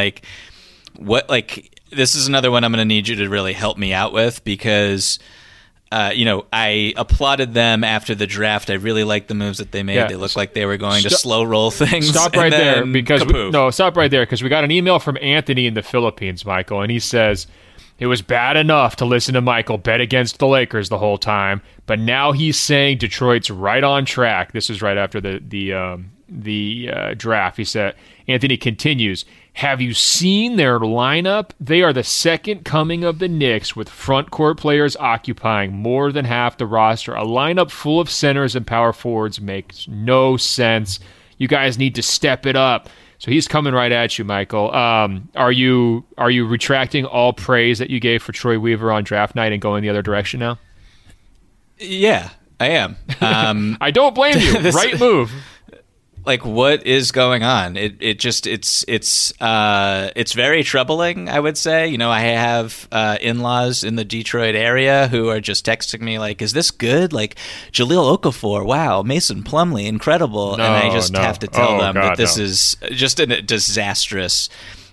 This is another one I'm going to need you to really help me out with because, I applauded them after the draft. I really liked the moves that they made. Yeah. They looked like they were going to slow roll things. Stop right there because we got an email from Anthony in the Philippines, Michael, and he says, it was bad enough to listen to Michael bet against the Lakers the whole time, but now he's saying Detroit's right on track. This is right after the draft. He said, Anthony continues, have you seen their lineup? They are the second coming of the Knicks with front court players occupying more than half the roster. A lineup full of centers and power forwards makes no sense. You guys need to step it up. So he's coming right at you, Michael. Are you retracting all praise that you gave for Troy Weaver on draft night and going the other direction now? Yeah, I am. I don't blame you. Right move. What is going on? It's very troubling, I would say. I have in-laws in the Detroit area who are just texting me is this good? Jahlil Okafor, wow, Mason Plumlee, incredible. And I just have to tell them that this is just a disastrous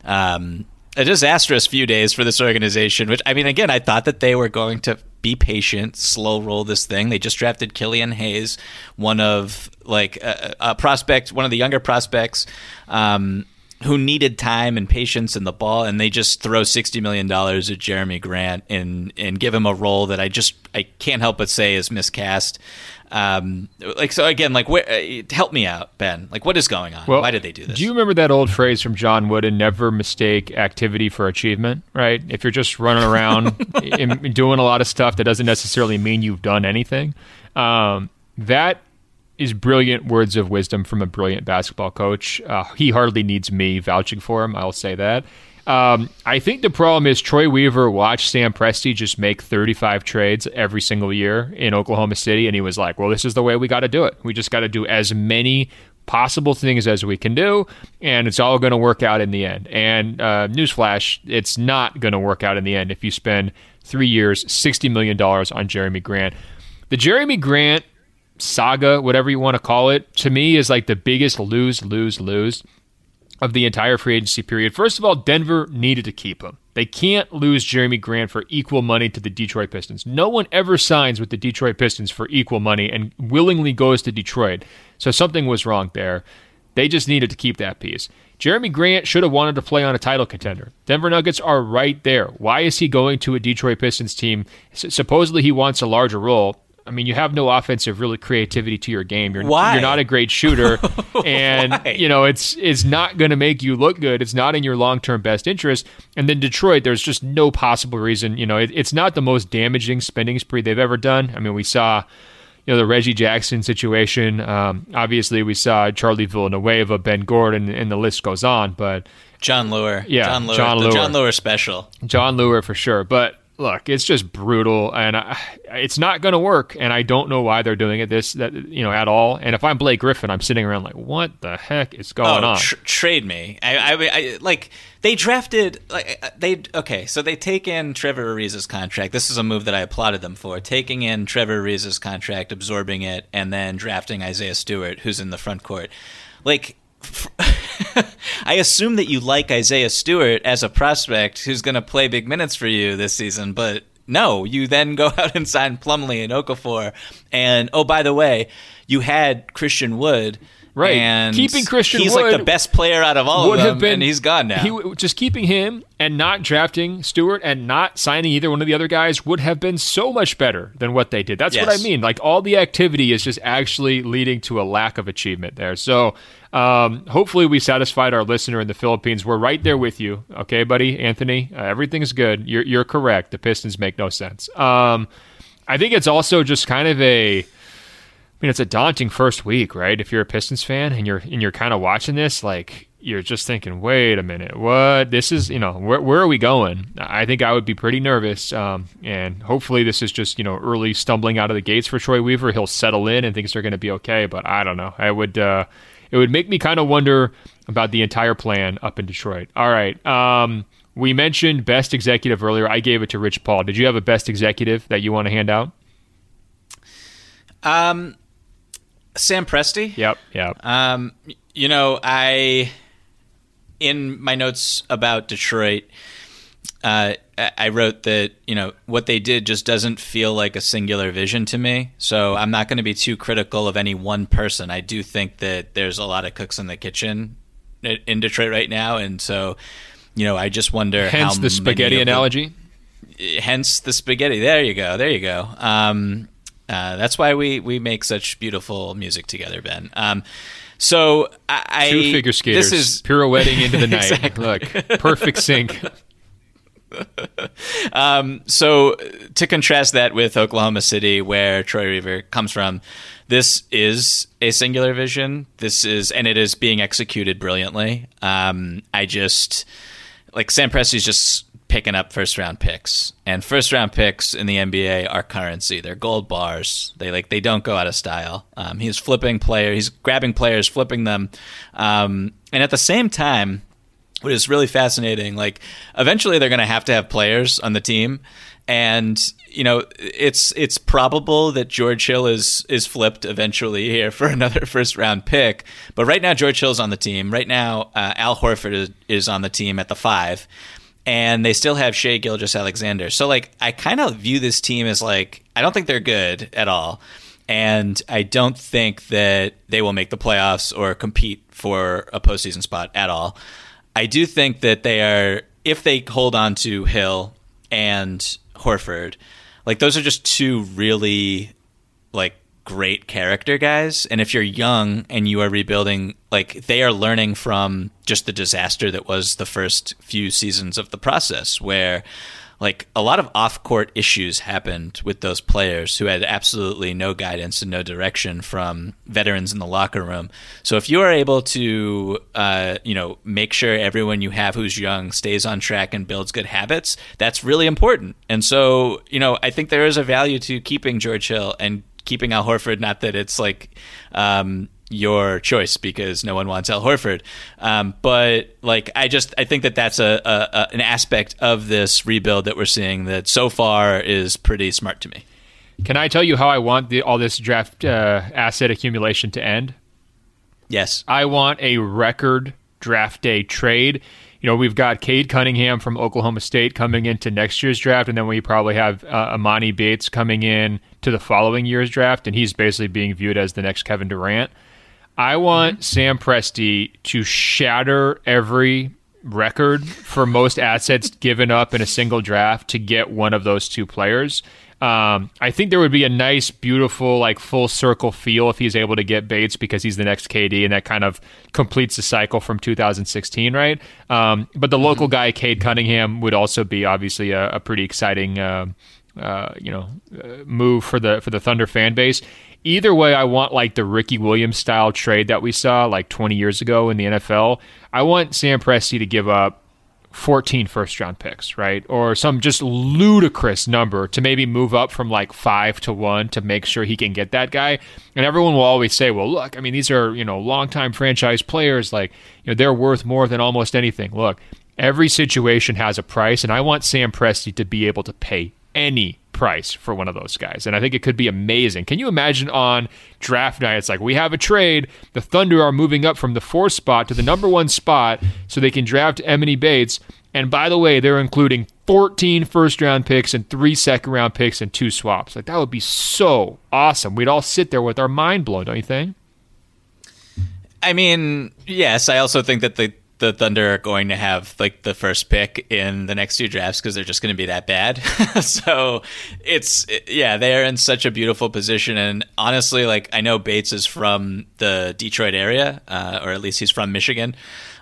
few days for this organization, which, again, I thought that they were going to be patient, slow roll this thing. They just drafted Killian Hayes, one of a prospect, one of the younger prospects who needed time and patience in the ball, and they just throw $60 million at Jeremy Grant and give him a role that I can't help but say is miscast. Help me out, Ben. What is going on? Why did they do this? Do you remember that old phrase from John Wooden, never mistake activity for achievement, right? If you're just running around and doing a lot of stuff, that doesn't necessarily mean you've done anything. That is brilliant words of wisdom from a brilliant basketball coach. He hardly needs me vouching for him, I'll say that. I think the problem is Troy Weaver watched Sam Presti just make 35 trades every single year in Oklahoma City, and he was like, well, this is the way we got to do it. We just got to do as many possible things as we can do, and it's all going to work out in the end. And newsflash, it's not going to work out in the end if you spend 3 years, $60 million on Jeremy Grant. The Jeremy Grant saga, whatever you want to call it, to me is the biggest lose of the entire free agency period. First of all, Denver needed to keep him. They can't lose Jeremy Grant for equal money to the Detroit Pistons. No one ever signs with the Detroit Pistons for equal money and willingly goes to Detroit. So something was wrong there. They just needed to keep that piece. Jeremy Grant should have wanted to play on a title contender. Denver Nuggets are right there. Why is he going to a Detroit Pistons team? Supposedly he wants a larger role. You have no offensive really creativity to your game. You're not a great shooter, and it's not going to make you look good. It's not in your long-term best interest. And then Detroit, there's just no possible reason. It's not the most damaging spending spree they've ever done. We saw, the Reggie Jackson situation. Obviously, we saw Charlie Villanueva, Ben Gordon, and the list goes on. But John Lure, John Lure special. John Lure for sure, but. look, it's just brutal, and it's not going to work. And I don't know why they're doing it at all. And if I'm Blake Griffin, I'm sitting around like, what the heck is going on? Trade me. I like they drafted so they take in Trevor Ariza's contract. This is a move that I applauded them for, taking in Trevor Ariza's contract, absorbing it, and then drafting Isaiah Stewart, who's in the front court. Like, I assume that you like Isaiah Stewart as a prospect who's going to play big minutes for you this season, but no, you then go out and sign Plumlee and Okafor, and oh, by the way, you had Christian Wood. Right, and keeping Christian Wood, he's like the best player out of all of them, and he's gone now. Just keeping him and not drafting Stewart and not signing either one of the other guys would have been so much better than what they did. That's what I mean. Like, all the activity is just actually leading to a lack of achievement there. So hopefully we satisfied our listener in the Philippines. We're right there with you. Okay, buddy, Anthony? Everything's good. You're correct. The Pistons make no sense. I think it's also just kind of it's a daunting first week, right? If you're a Pistons fan and you're kind of watching this, like, you're just thinking, wait a minute, what? This is, where are we going? I think I would be pretty nervous, and hopefully this is just, early stumbling out of the gates for Troy Weaver. He'll settle in and things are going to be okay, but I don't know. It would make me kind of wonder about the entire plan up in Detroit. All right. We mentioned best executive earlier. I gave it to Rich Paul. Did you have a best executive that you want to hand out? Sam Presti? Yep. In my notes about Detroit, I wrote that, what they did just doesn't feel like a singular vision to me. So I'm not going to be too critical of any one person. I do think that there's a lot of cooks in the kitchen in Detroit right now. And so, I just wonder hence the spaghetti analogy. Hence the spaghetti. There you go. That's why we make such beautiful music together, Ben. So two figure skaters this is pirouetting into the night. Exactly. Look, perfect sync. So to contrast that with Oklahoma City, where Troy Weaver comes from, this is a singular vision. And it is being executed brilliantly. I just Sam Presti's just picking up first-round picks, and first-round picks in the NBA are currency. They're gold bars. They don't go out of style. He's flipping players. He's grabbing players, flipping them, and at the same time, what is really fascinating, eventually they're going to have players on the team, and it's probable that George Hill is flipped eventually here for another first-round pick. But right now, George Hill's on the team. Right now, Al Horford is on the team at the 5. And they still have Shai Gilgeous-Alexander. So, I kind of view this team as, I don't think they're good at all. And I don't think that they will make the playoffs or compete for a postseason spot at all. I do think that if they hold on to Hill and Horford, those are just two really, great character guys. And if you're young and you are rebuilding, they are learning from just the disaster that was the first few seasons of the process, where a lot of off-court issues happened with those players who had absolutely no guidance and no direction from veterans in the locker room. So if you are able to make sure everyone you have who's young stays on track and builds good habits, that's really important. And so I think there is a value to keeping George Hill and keeping Al Horford. Not that it's your choice, because no one wants Al Horford, but I think that that's an aspect of this rebuild that we're seeing that so far is pretty smart to me. Can I tell you how I want all this draft asset accumulation to end? Yes, I want a record draft day trade. We've got Cade Cunningham from Oklahoma State coming into next year's draft, and then we probably have Amani Bates coming in to the following year's draft, and he's basically being viewed as the next Kevin Durant. I want Sam Presti to shatter every record for most assets given up in a single draft to get one of those two players. I think there would be a nice, beautiful, full circle feel if he's able to get Bates, because he's the next KD, and that kind of completes the cycle from 2016, right? But the local guy, Cade Cunningham, would also be obviously a pretty exciting, move for the Thunder fan base. Either way, I want the Ricky Williams style trade that we saw 20 years ago in the NFL. I want Sam Presti to give up 14 first-round picks, right? Or some just ludicrous number to maybe move up from like 5 to 1 to make sure he can get that guy. And everyone will always say, well, look, I mean, these are, longtime franchise players. Like, they're worth more than almost anything. Look, every situation has a price, and I want Sam Presti to be able to pay any price for one of those guys. And I think it could be amazing. Can you imagine on draft night, it's like, we have a trade. The Thunder are moving up from the 4th spot to the number 1 spot so they can draft Emoni Bates. And by the way, they're including 14 first-round picks and 3 second-round picks and 2 swaps. Like, that would be so awesome. We'd all sit there with our mind blown, don't you think? I mean, yes, I also think that the Thunder are going to have like the first pick in the next 2 drafts because they're just going to be that bad. So they're in such a beautiful position. And honestly, like, I know Bates is from the Detroit area, or at least he's from Michigan.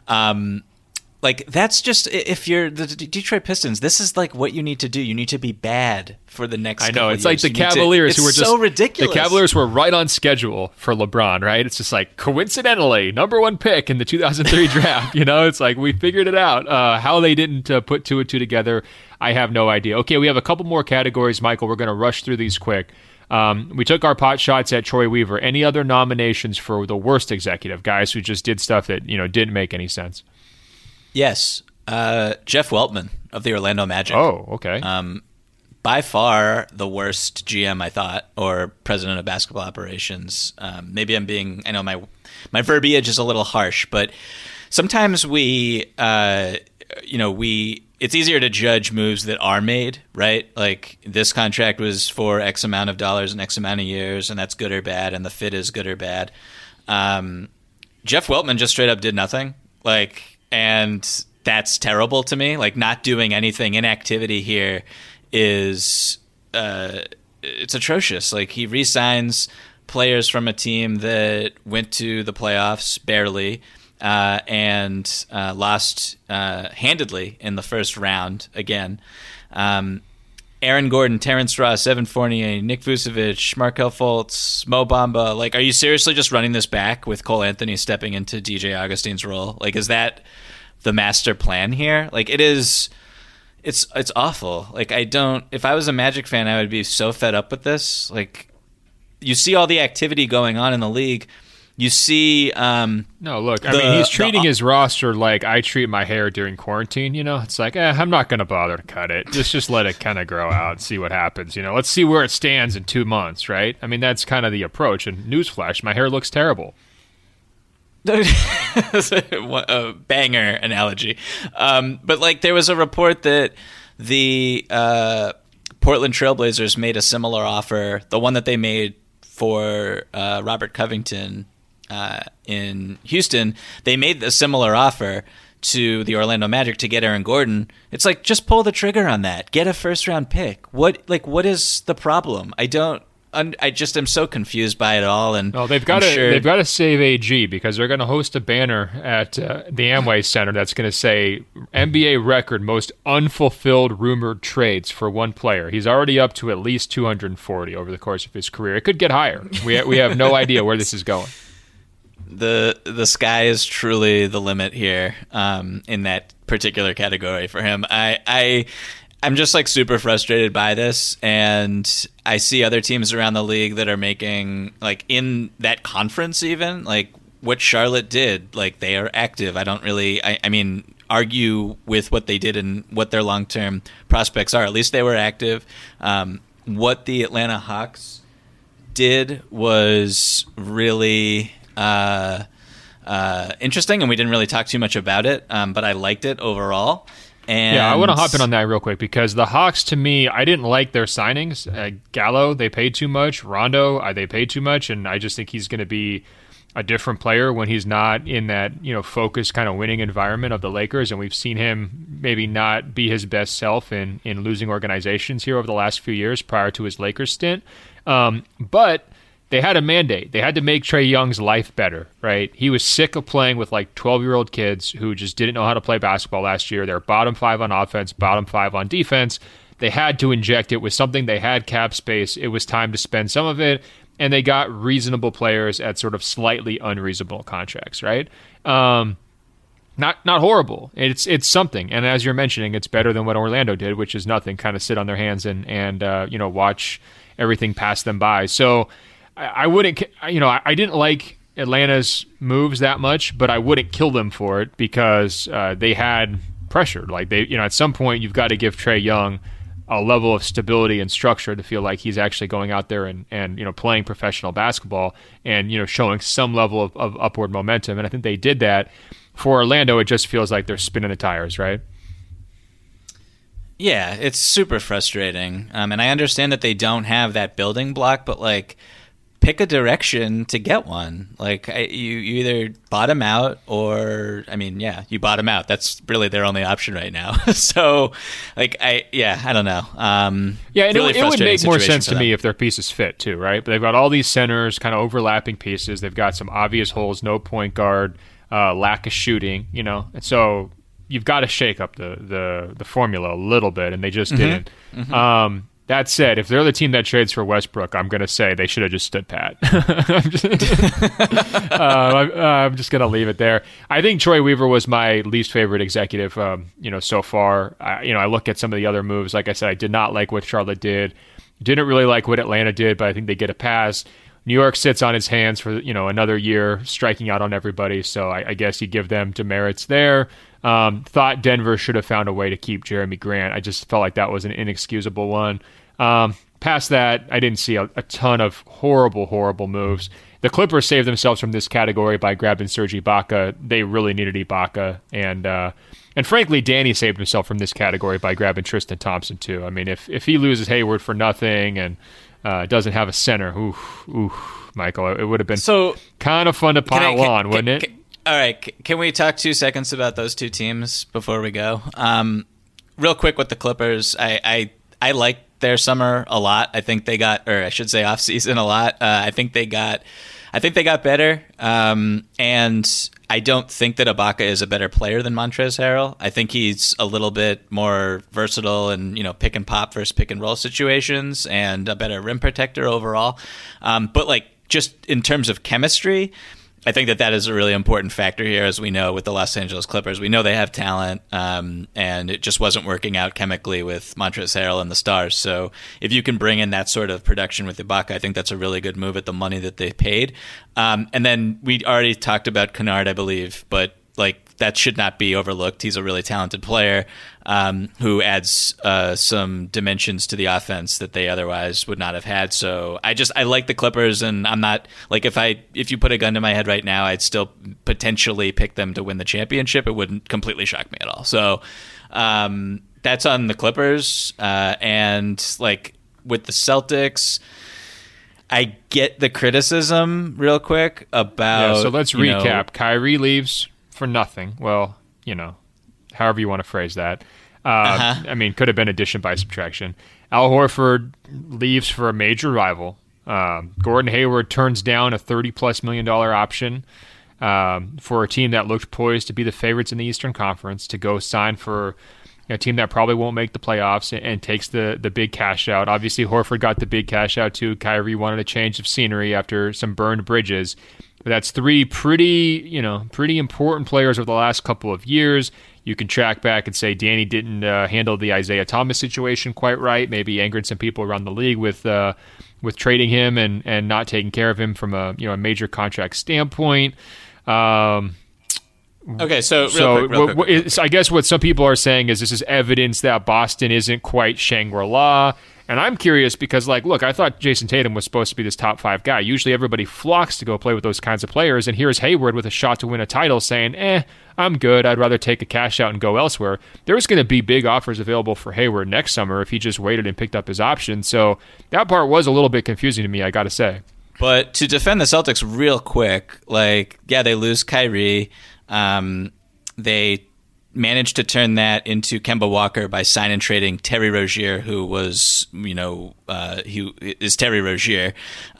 Like, that's just, if you're the Detroit Pistons, this is like what you need to do. You need to be bad for the next I know, it's years. like the Cavaliers who were just so ridiculous. The Cavaliers were right on schedule for LeBron, right? It's just like, coincidentally, number 1 pick in the 2003 draft. It's like, we figured it out. How they didn't put 2 and 2 together, I have no idea. Okay, we have a couple more categories, Michael. We're going to rush through these quick. We took our pot shots at Troy Weaver. Any other nominations for the worst executive, guys who just did stuff that, didn't make any sense? Yes. Jeff Weltman of the Orlando Magic. Oh, okay. By far the worst GM, I thought, or president of basketball operations. Maybe I know my verbiage is a little harsh, but sometimes it's easier to judge moves that are made, right? Like, this contract was for X amount of dollars and X amount of years, and that's good or bad, and the fit is good or bad. Jeff Weltman just straight up did nothing. And that's terrible to me. Like, not doing anything, inactivity here is it's atrocious. Like, he re-signs players from a team that went to the playoffs barely and lost handedly in the first round again. Aaron Gordon, Terrence Ross, Evan Fournier, Nick Vucevic, Markelle Fultz, Mo Bamba. Like, are you seriously just running this back with Cole Anthony stepping into DJ Augustine's role? Like, is that the master plan here? Like, it is. It's awful. Like, if I was a Magic fan, I would be so fed up with this. Like, you see all the activity going on in the league. You see, no, look, I mean, he's treating his roster like I treat my hair during quarantine. It's like, I'm not going to bother to cut it. Just let it kind of grow out and see what happens. Let's see where it stands in 2 months, right? I mean, that's kind of the approach. And newsflash, my hair looks terrible. A banger analogy. But like, there was a report that the Portland Trailblazers made a similar offer, the one that they made for Robert Covington in Houston. They made a similar offer to the Orlando Magic to get Aaron Gordon. It's like, just pull the trigger on that. Get a first-round pick. What is the problem? I just am so confused by it all. And they've got to save AG because they're going to host a banner at the Amway Center that's going to say NBA record most unfulfilled rumored trades for one player. He's already up to at least 240 over the course of his career. It could get higher. We have no idea where this is going. The sky is truly the limit here in that particular category for him. I'm just like super frustrated by this, and I see other teams around the league that are making, like, in that conference even, like what Charlotte did, like, they are active. I don't really, I mean, argue with what they did and what their long-term prospects are. At least they were active. What the Atlanta Hawks did was really interesting, and we didn't really talk too much about it, but I liked it overall. And yeah, I want to hop in on that real quick because the Hawks, to me, I didn't like their signings. Gallo, they paid too much. Rondo, they paid too much, and I just think he's going to be a different player when he's not in that focused kind of winning environment of the Lakers. And we've seen him maybe not be his best self in losing organizations here over the last few years prior to his Lakers stint. But they had a mandate. They had to make Trae Young's life better, right? He was sick of playing with like 12-year-old kids who just didn't know how to play basketball last year. They're bottom 5 on offense, bottom 5 on defense. They had to inject it with something. They had cap space. It was time to spend some of it, and they got reasonable players at sort of slightly unreasonable contracts, right? not horrible. It's something. And as you're mentioning, it's better than what Orlando did, which is nothing. Kind of sit on their hands and watch everything pass them by. So I wouldn't, I didn't like Atlanta's moves that much, but I wouldn't kill them for it because they had pressure. Like at some point you've got to give Trae Young a level of stability and structure to feel like he's actually going out there and playing professional basketball and showing some level of upward momentum. And I think they did that. For Orlando, it just feels like they're spinning the tires, right? Yeah, it's super frustrating. And I understand that they don't have that building block, but like, pick a direction to get one. Like you either bottom out or, you bottom out. That's really their only option right now. So, I don't know. And really it would make more sense to me if their pieces fit too, right? But they've got all these centers, kind of overlapping pieces. They've got some obvious holes, no point guard, lack of shooting, and so you've got to shake up the formula a little bit, and they just didn't. Mm-hmm. That said, if they're the team that trades for Westbrook, I'm going to say they should have just stood pat. I'm just going to leave it there. I think Troy Weaver was my least favorite executive, so far. I look at some of the other moves. Like I said, I did not like what Charlotte did. Didn't really like what Atlanta did, but I think they get a pass. New York sits on its hands for another year, striking out on everybody. So I guess you give them demerits there. Thought Denver should have found a way to keep Jeremy Grant. I just felt like that was an inexcusable one. Past that, I didn't see a ton of horrible moves. The Clippers saved themselves from this category by grabbing Serge Ibaka. They really needed Ibaka, and frankly, Danny saved himself from this category by grabbing Tristan Thompson too. I mean, if he loses Hayward for nothing and doesn't have a center, Michael, it would have been kind of fun to pile on, wouldn't it? All right, can we talk 2 seconds about those two teams before we go? Real quick with the Clippers, I like their summer a lot. I think they got, or I should say off season a lot. I think they got better. And I don't think that Ibaka is a better player than Montrezl Harrell. I think he's a little bit more versatile in, pick and pop versus pick and roll situations and a better rim protector overall. But just in terms of chemistry, I think that is a really important factor here, as we know with the Los Angeles Clippers. We know they have talent, and it just wasn't working out chemically with Montrezl Harrell and the Stars. So if you can bring in that sort of production with Ibaka, I think that's a really good move at the money that they paid. And then we already talked about Kennard, I believe, but that should not be overlooked. He's a really talented player who adds some dimensions to the offense that they otherwise would not have had. So I like the Clippers, and I'm not if you put a gun to my head right now, I'd still potentially pick them to win the championship. It wouldn't completely shock me at all. So that's on the Clippers, and with the Celtics, I get the criticism real quick about. Yeah, so let's recap. Kyrie leaves for nothing. Well, however you want to phrase that. Could have been addition by subtraction. Al Horford leaves for a major rival. Gordon Hayward turns down a $30+ million option for a team that looked poised to be the favorites in the Eastern Conference to go sign for a team that probably won't make the playoffs and takes the big cash out. Obviously, Horford got the big cash out too. Kyrie wanted a change of scenery after some burned bridges. But that's 3 pretty important players over the last couple of years. You can track back and say Danny didn't handle the Isaiah Thomas situation quite right. Maybe angered some people around the league with trading him and not taking care of him from a major contract standpoint. Okay, so real quick. I guess what some people are saying is this is evidence that Boston isn't quite Shangri-La. And I'm curious because, look, I thought Jason Tatum was supposed to be this top 5 guy. Usually everybody flocks to go play with those kinds of players, and here's Hayward with a shot to win a title saying, I'm good. I'd rather take a cash out and go elsewhere. There's going to be big offers available for Hayward next summer if he just waited and picked up his option. So that part was a little bit confusing to me, I got to say. But to defend the Celtics real quick, they lose Kyrie. They managed to turn that into Kemba Walker by signing and trading Terry Rozier, who was, he is Terry Rozier.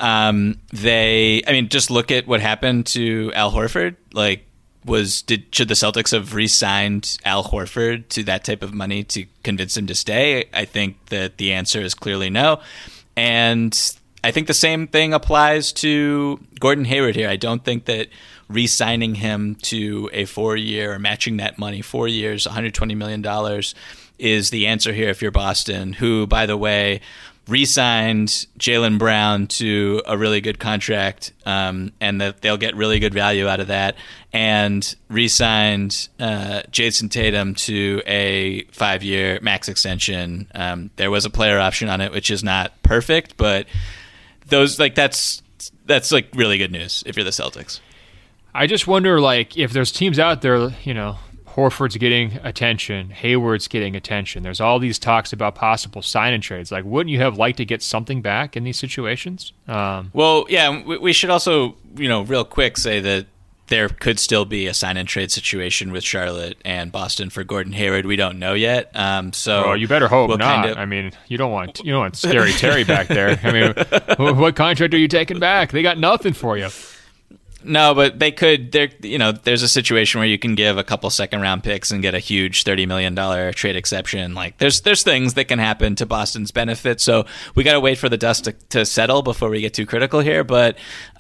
Just look at what happened to Al Horford. Should the Celtics have re-signed Al Horford to that type of money to convince him to stay? I think that the answer is clearly no. And I think the same thing applies to Gordon Hayward here. I don't think that re-signing him to a 4-year or matching that money, 4 years, $120 million is the answer here if you're Boston, who, by the way, re-signed Jaylen Brown to a really good contract, and that they'll get really good value out of that, and re-signed Jason Tatum to a 5-year max extension. There was a player option on it, which is not perfect, but that's like really good news if you're the Celtics. I just wonder, like, if there's teams out there, you know, Horford's getting attention, Hayward's getting attention. There's all these talks about possible sign and trades. Like, wouldn't you have liked to get something back in these situations? Well, yeah, we should also, you know, real quick say that there could still be a sign and trade situation with Charlotte and Boston for Gordon Hayward. We don't know yet. So you better hope not. I mean, you don't want Scary Terry back there. I mean, what contract are you taking back? They got nothing for you. No, but they could. There's a situation where you can give a couple second-round picks and get a huge $30 million trade exception. Like, there's things that can happen to Boston's benefit. So we got to wait for the dust to settle before we get too critical here. But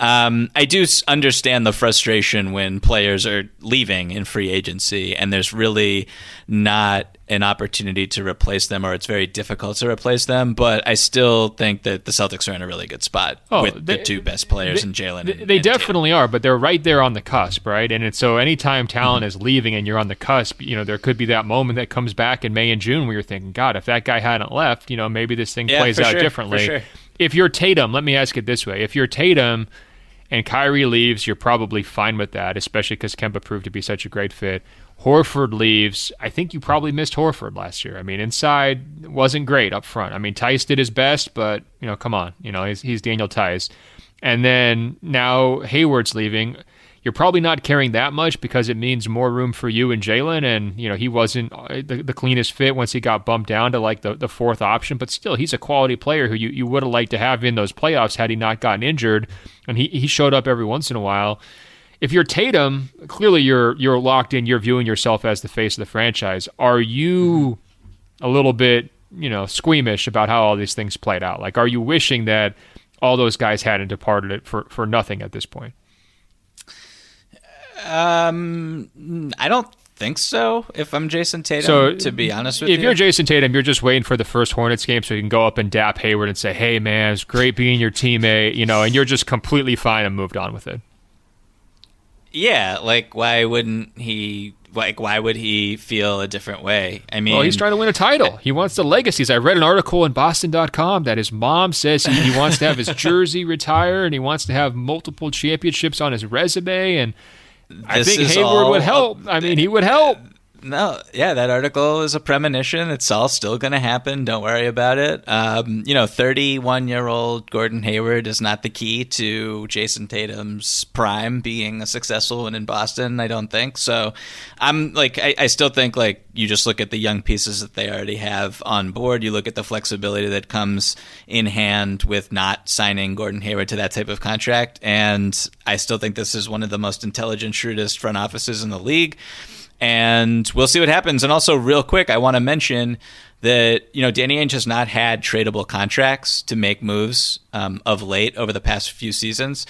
I do understand the frustration when players are leaving in free agency and there's really not an opportunity to replace them, or it's very difficult to replace them. But I still think that the Celtics are in a really good spot with the two best players in Jaylen. They definitely are, but they're right there on the cusp, right? And so anytime talent is leaving and you're on the cusp, you know, there could be that moment that comes back in May and June where you're thinking, God, if that guy hadn't left, you know, maybe this thing plays out differently. For sure. If you're Tatum, let me ask it this way. If you're Tatum and Kyrie leaves, you're probably fine with that, especially because Kemba proved to be such a great fit. Horford leaves. I think you probably missed Horford last year. I mean, inside wasn't great up front. I mean, Tice did his best, but, you know, come on. You know, he's Daniel Tice. And then now Hayward's leaving. You're probably not caring that much because it means more room for you and Jaylen. And, you know, he wasn't the cleanest fit once he got bumped down to like the fourth option. But still, he's a quality player who you would have liked to have in those playoffs had he not gotten injured. And he showed up every once in a while. If you're Tatum, clearly you're locked in. You're viewing yourself as the face of the franchise. Are you a little bit, you know, squeamish about how all these things played out? Like, are you wishing that all those guys hadn't departed it for nothing at this point? I don't think so. If I'm Jason Tatum, to be honest with you, if you're Jason Tatum, you're just waiting for the first Hornets game so you can go up and dap Hayward and say, "Hey, man, it's great being your teammate," you know, and you're just completely fine and moved on with it. Yeah, like why wouldn't he? Like, why would he feel a different way? I mean, well, he's trying to win a title. He wants the legacies. I read an article in Boston.com that his mom says he wants to have his jersey retire and he wants to have multiple championships on his resume. And I think Hayward would help. I mean, he would help. No, yeah, that article is a premonition. It's all still going to happen. Don't worry about it. 31-year-old Gordon Hayward is not the key to Jason Tatum's prime being a successful one in Boston, I don't think. So I still think like you just look at the young pieces that they already have on board. You look at the flexibility that comes in hand with not signing Gordon Hayward to that type of contract. And I still think this is one of the most intelligent, shrewdest front offices in the league. And we'll see what happens. And also, real quick, I want to mention that, you know, Danny Ainge has not had tradable contracts to make moves of late over the past few seasons.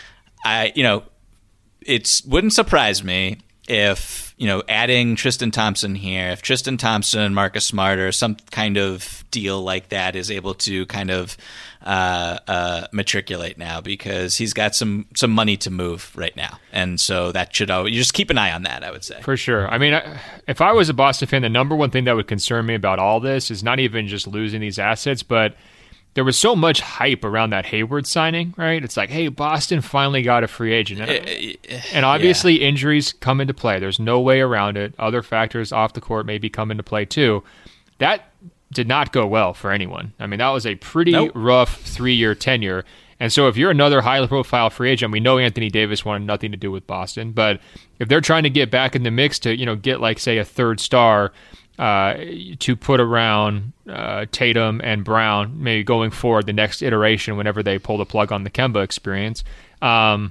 It wouldn't surprise me if, you know, adding Tristan Thompson here, if Tristan Thompson, Marcus Smart, or some kind of deal like that is able to kind of matriculate now, because he's got some money to move right now. And so that should you just keep an eye on that, I would say. For sure. I mean, if I was a Boston fan, the number one thing that would concern me about all this is not even just losing these assets, but there was so much hype around that Hayward signing, right? It's like, hey, Boston finally got a free agent. And obviously injuries come into play. There's no way around it. Other factors off the court maybe come into play too. That did not go well for anyone. I mean, that was a pretty rough 3-year tenure. And so if you're another high-profile free agent, we know Anthony Davis wanted nothing to do with Boston, but if they're trying to get back in the mix to, you know, get like, say, a third star to put around Tatum and Brown, maybe going forward the next iteration whenever they pull the plug on the Kemba experience,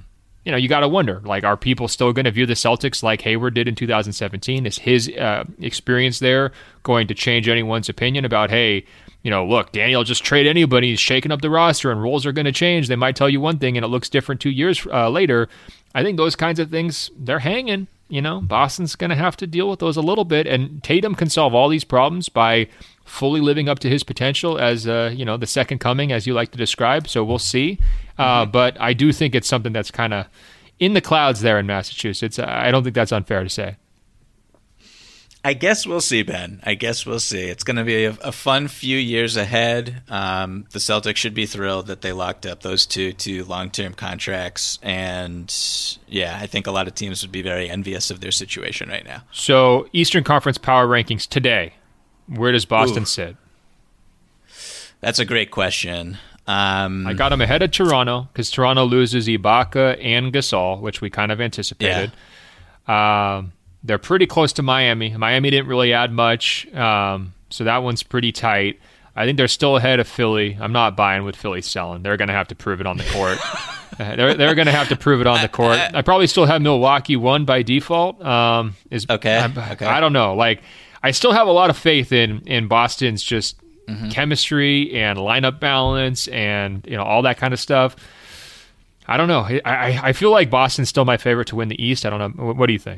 you got to wonder, like, are people still going to view the Celtics like Hayward did in 2017? Is his experience there going to change anyone's opinion about, hey, look, Danny will just trade anybody. He's shaking up the roster and roles are going to change. They might tell you one thing and it looks different 2 years later. I think those kinds of things, they're hanging. Boston's going to have to deal with those a little bit. And Tatum can solve all these problems by fully living up to his potential as, the second coming, as you like to describe. So we'll see. But I do think it's something that's kind of in the clouds there in Massachusetts. I don't think that's unfair to say. I guess we'll see, Ben. I guess we'll see. It's going to be a fun few years ahead. The Celtics should be thrilled that they locked up those two long-term contracts. And, yeah, I think a lot of teams would be very envious of their situation right now. So, Eastern Conference power rankings today, where does Boston sit? That's a great question. I got them ahead of Toronto because Toronto loses Ibaka and Gasol, which we kind of anticipated. Yeah. They're pretty close to Miami. Miami didn't really add much, so that one's pretty tight. I think they're still ahead of Philly. I'm not buying what Philly's selling. They're going to have to prove it on the court. They're going to have to prove it on the court. I probably still have Milwaukee 1 by default. Okay. I don't know. Like, I still have a lot of faith in Boston's just chemistry and lineup balance and all that kind of stuff. I don't know. I feel like Boston's still my favorite to win the East. I don't know. What do you think?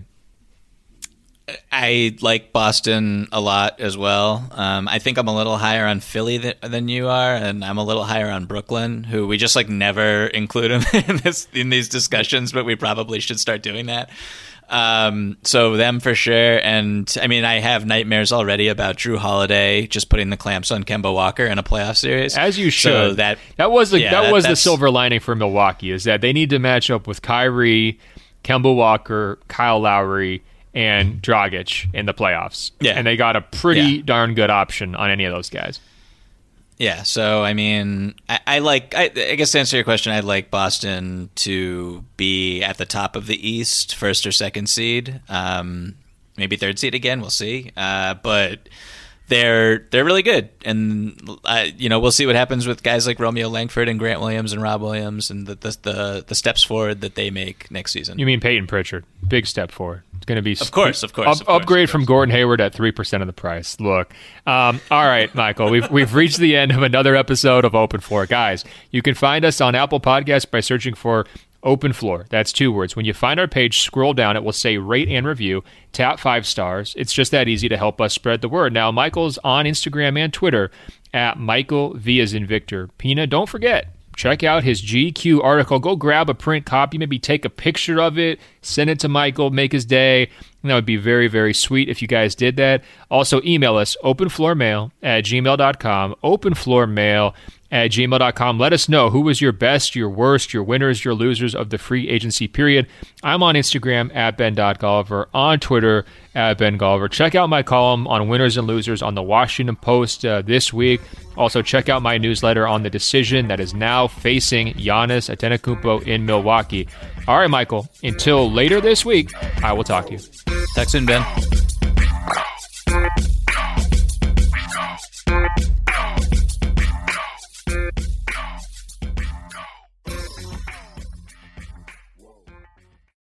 I like Boston a lot as well. I think I'm a little higher on Philly than you are, and I'm a little higher on Brooklyn, who we just never include in these discussions, but we probably should start doing that. So them for sure. And I mean, I have nightmares already about Drew Holiday just putting the clamps on Kemba Walker in a playoff series. As you should. So that was the silver lining for Milwaukee, is that they need to match up with Kyrie, Kemba Walker, Kyle Lowry, and Dragic in the playoffs. Yeah. And they got a pretty darn good option on any of those guys. Yeah, so I mean, I guess to answer your question, I'd like Boston to be at the top of the East, first or second seed, maybe third seed again. We'll see, but they're really good, and we'll see what happens with guys like Romeo Langford and Grant Williams and Rob Williams, and the steps forward that they make next season. You mean Peyton Pritchard? Big step forward. It's going to be of course. Upgrade from Gordon Hayward at 3% of the price. Look, all right, Michael, we've reached the end of another episode of Open Floor, guys. You can find us on Apple Podcasts by searching for Open Floor. That's 2 words. When you find our page, scroll down. It will say rate and review. Tap 5 stars. It's just that easy to help us spread the word. Now, Michael's on Instagram and Twitter at Michael V as in Victor. Pina, don't forget, check out his GQ article. Go grab a print copy, maybe take a picture of it, send it to Michael, make his day. And that would be very, very sweet if you guys did that. Also, email us, openfloormail@gmail.com, openfloormail@gmail.com. Let us know who was your best, your worst, your winners, your losers of the free agency period. I'm on Instagram at Ben.Golliver, on Twitter at Ben Golliver. Check out my column on winners and losers on the Washington Post this week. Also, check out my newsletter on the decision that is now facing Giannis Antetokounmpo in Milwaukee. All right, Michael, until later this week, I will talk to you. Talk soon, Ben.